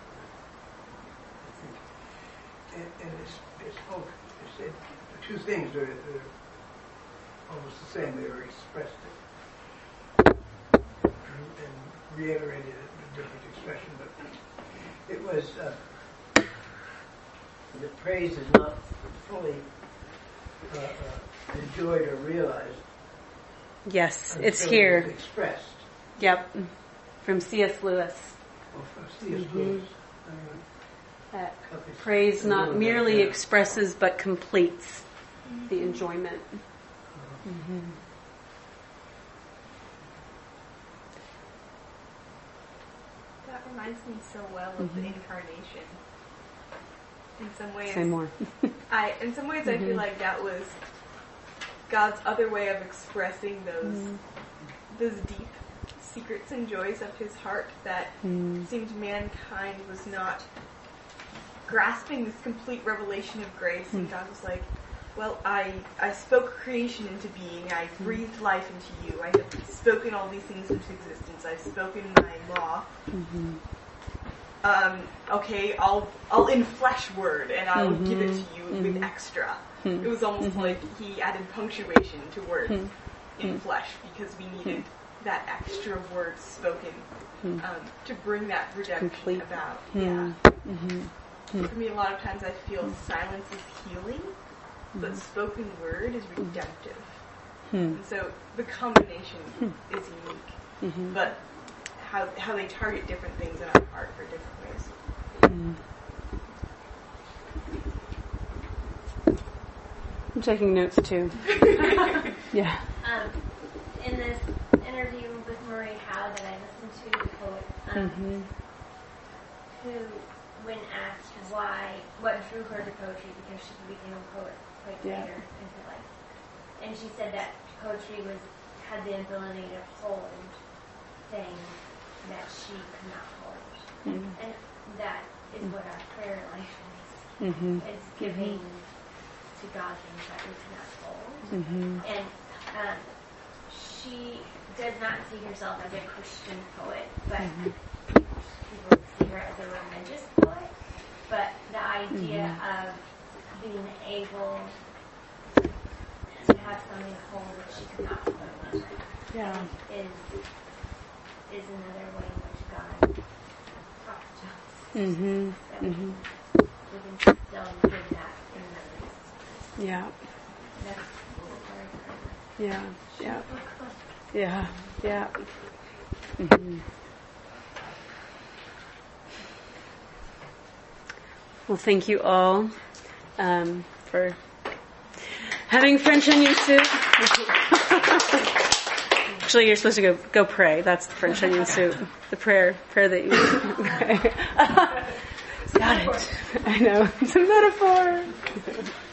Speaker 18: I think, and, and it, it spoke, it said two things that are, that are almost the same. They were expressed it and reiterated it in a different expression, but it was uh, the praise is not fully uh, uh, enjoyed or realized.
Speaker 1: Yes, it's
Speaker 18: until
Speaker 1: here.
Speaker 18: It's expressed.
Speaker 1: Yep. From C S Lewis.
Speaker 18: Well, from C S
Speaker 1: Mm-hmm.
Speaker 18: Lewis.
Speaker 1: That praise not merely expresses but completes the enjoyment. Mm-hmm.
Speaker 11: That reminds me so well of
Speaker 1: Mm-hmm.
Speaker 11: the incarnation. In some ways,
Speaker 1: Say more.
Speaker 11: I in some ways I feel
Speaker 1: Mhm.
Speaker 11: like that was God's other way of expressing those
Speaker 1: Mm.
Speaker 11: those deep secrets and joys of His heart that
Speaker 1: Mm.
Speaker 11: seemed mankind was not grasping this complete revelation of grace, and
Speaker 1: Mm.
Speaker 11: God was like, "Well, I I spoke creation into being. I
Speaker 1: Mm.
Speaker 11: breathed life into you. I have spoken all these things into existence. I've spoken my law."
Speaker 1: Mm-hmm.
Speaker 11: Um, okay, I'll I'll inflesh word and I'll
Speaker 1: Mhm.
Speaker 11: give it to you with
Speaker 1: Mhm.
Speaker 11: extra.
Speaker 1: Mhm.
Speaker 11: It was almost
Speaker 1: Mhm.
Speaker 11: like he added punctuation to words
Speaker 1: Mhm.
Speaker 11: in
Speaker 1: Mhm.
Speaker 11: flesh because we needed that extra word spoken
Speaker 1: Mhm.
Speaker 11: um, to bring that redemption
Speaker 1: Complete.
Speaker 11: about.
Speaker 1: Mhm.
Speaker 11: Yeah.
Speaker 1: Mm-hmm.
Speaker 11: For me, a lot of times I feel silence is healing, but
Speaker 1: Mhm.
Speaker 11: spoken word is redemptive.
Speaker 1: Hmm.
Speaker 11: And so the combination is unique,
Speaker 1: Mhm.
Speaker 11: but how how they target different things in our heart for different ways.
Speaker 1: Mm. I'm taking notes too. Yeah.
Speaker 8: Um, in this interview with Marie Howe that I listened to, the poet, um,
Speaker 1: Mm-hmm.
Speaker 8: who, when asked why, what drew her to poetry, because she became a poet quite
Speaker 1: Yeah.
Speaker 8: later in her life, and she said that poetry was had the ability to hold things that she could not hold,
Speaker 1: Mhm.
Speaker 8: and that is what our prayer life is.
Speaker 1: Mhm.
Speaker 8: It's giving to God things that we cannot hold.
Speaker 1: Mhm.
Speaker 8: And um, she does not see herself as a Christian poet, but
Speaker 1: Mhm.
Speaker 8: people see her as a religious poet. But the idea
Speaker 1: Mhm.
Speaker 8: of being able to have something to hold that she could not hold
Speaker 1: Yeah.
Speaker 8: is is another way in which God talks to us.
Speaker 1: Mm-hmm.
Speaker 8: That we
Speaker 1: Mm-hmm.
Speaker 8: we can still give that in others.
Speaker 1: Yeah. Yeah. Yeah. Yeah. Yeah. Mm-hmm. Well, thank you all um, for having French onion soup. Actually, you're supposed to go go pray. That's the French onion soup. The prayer, prayer that you pray. Got it. I know. It's a metaphor.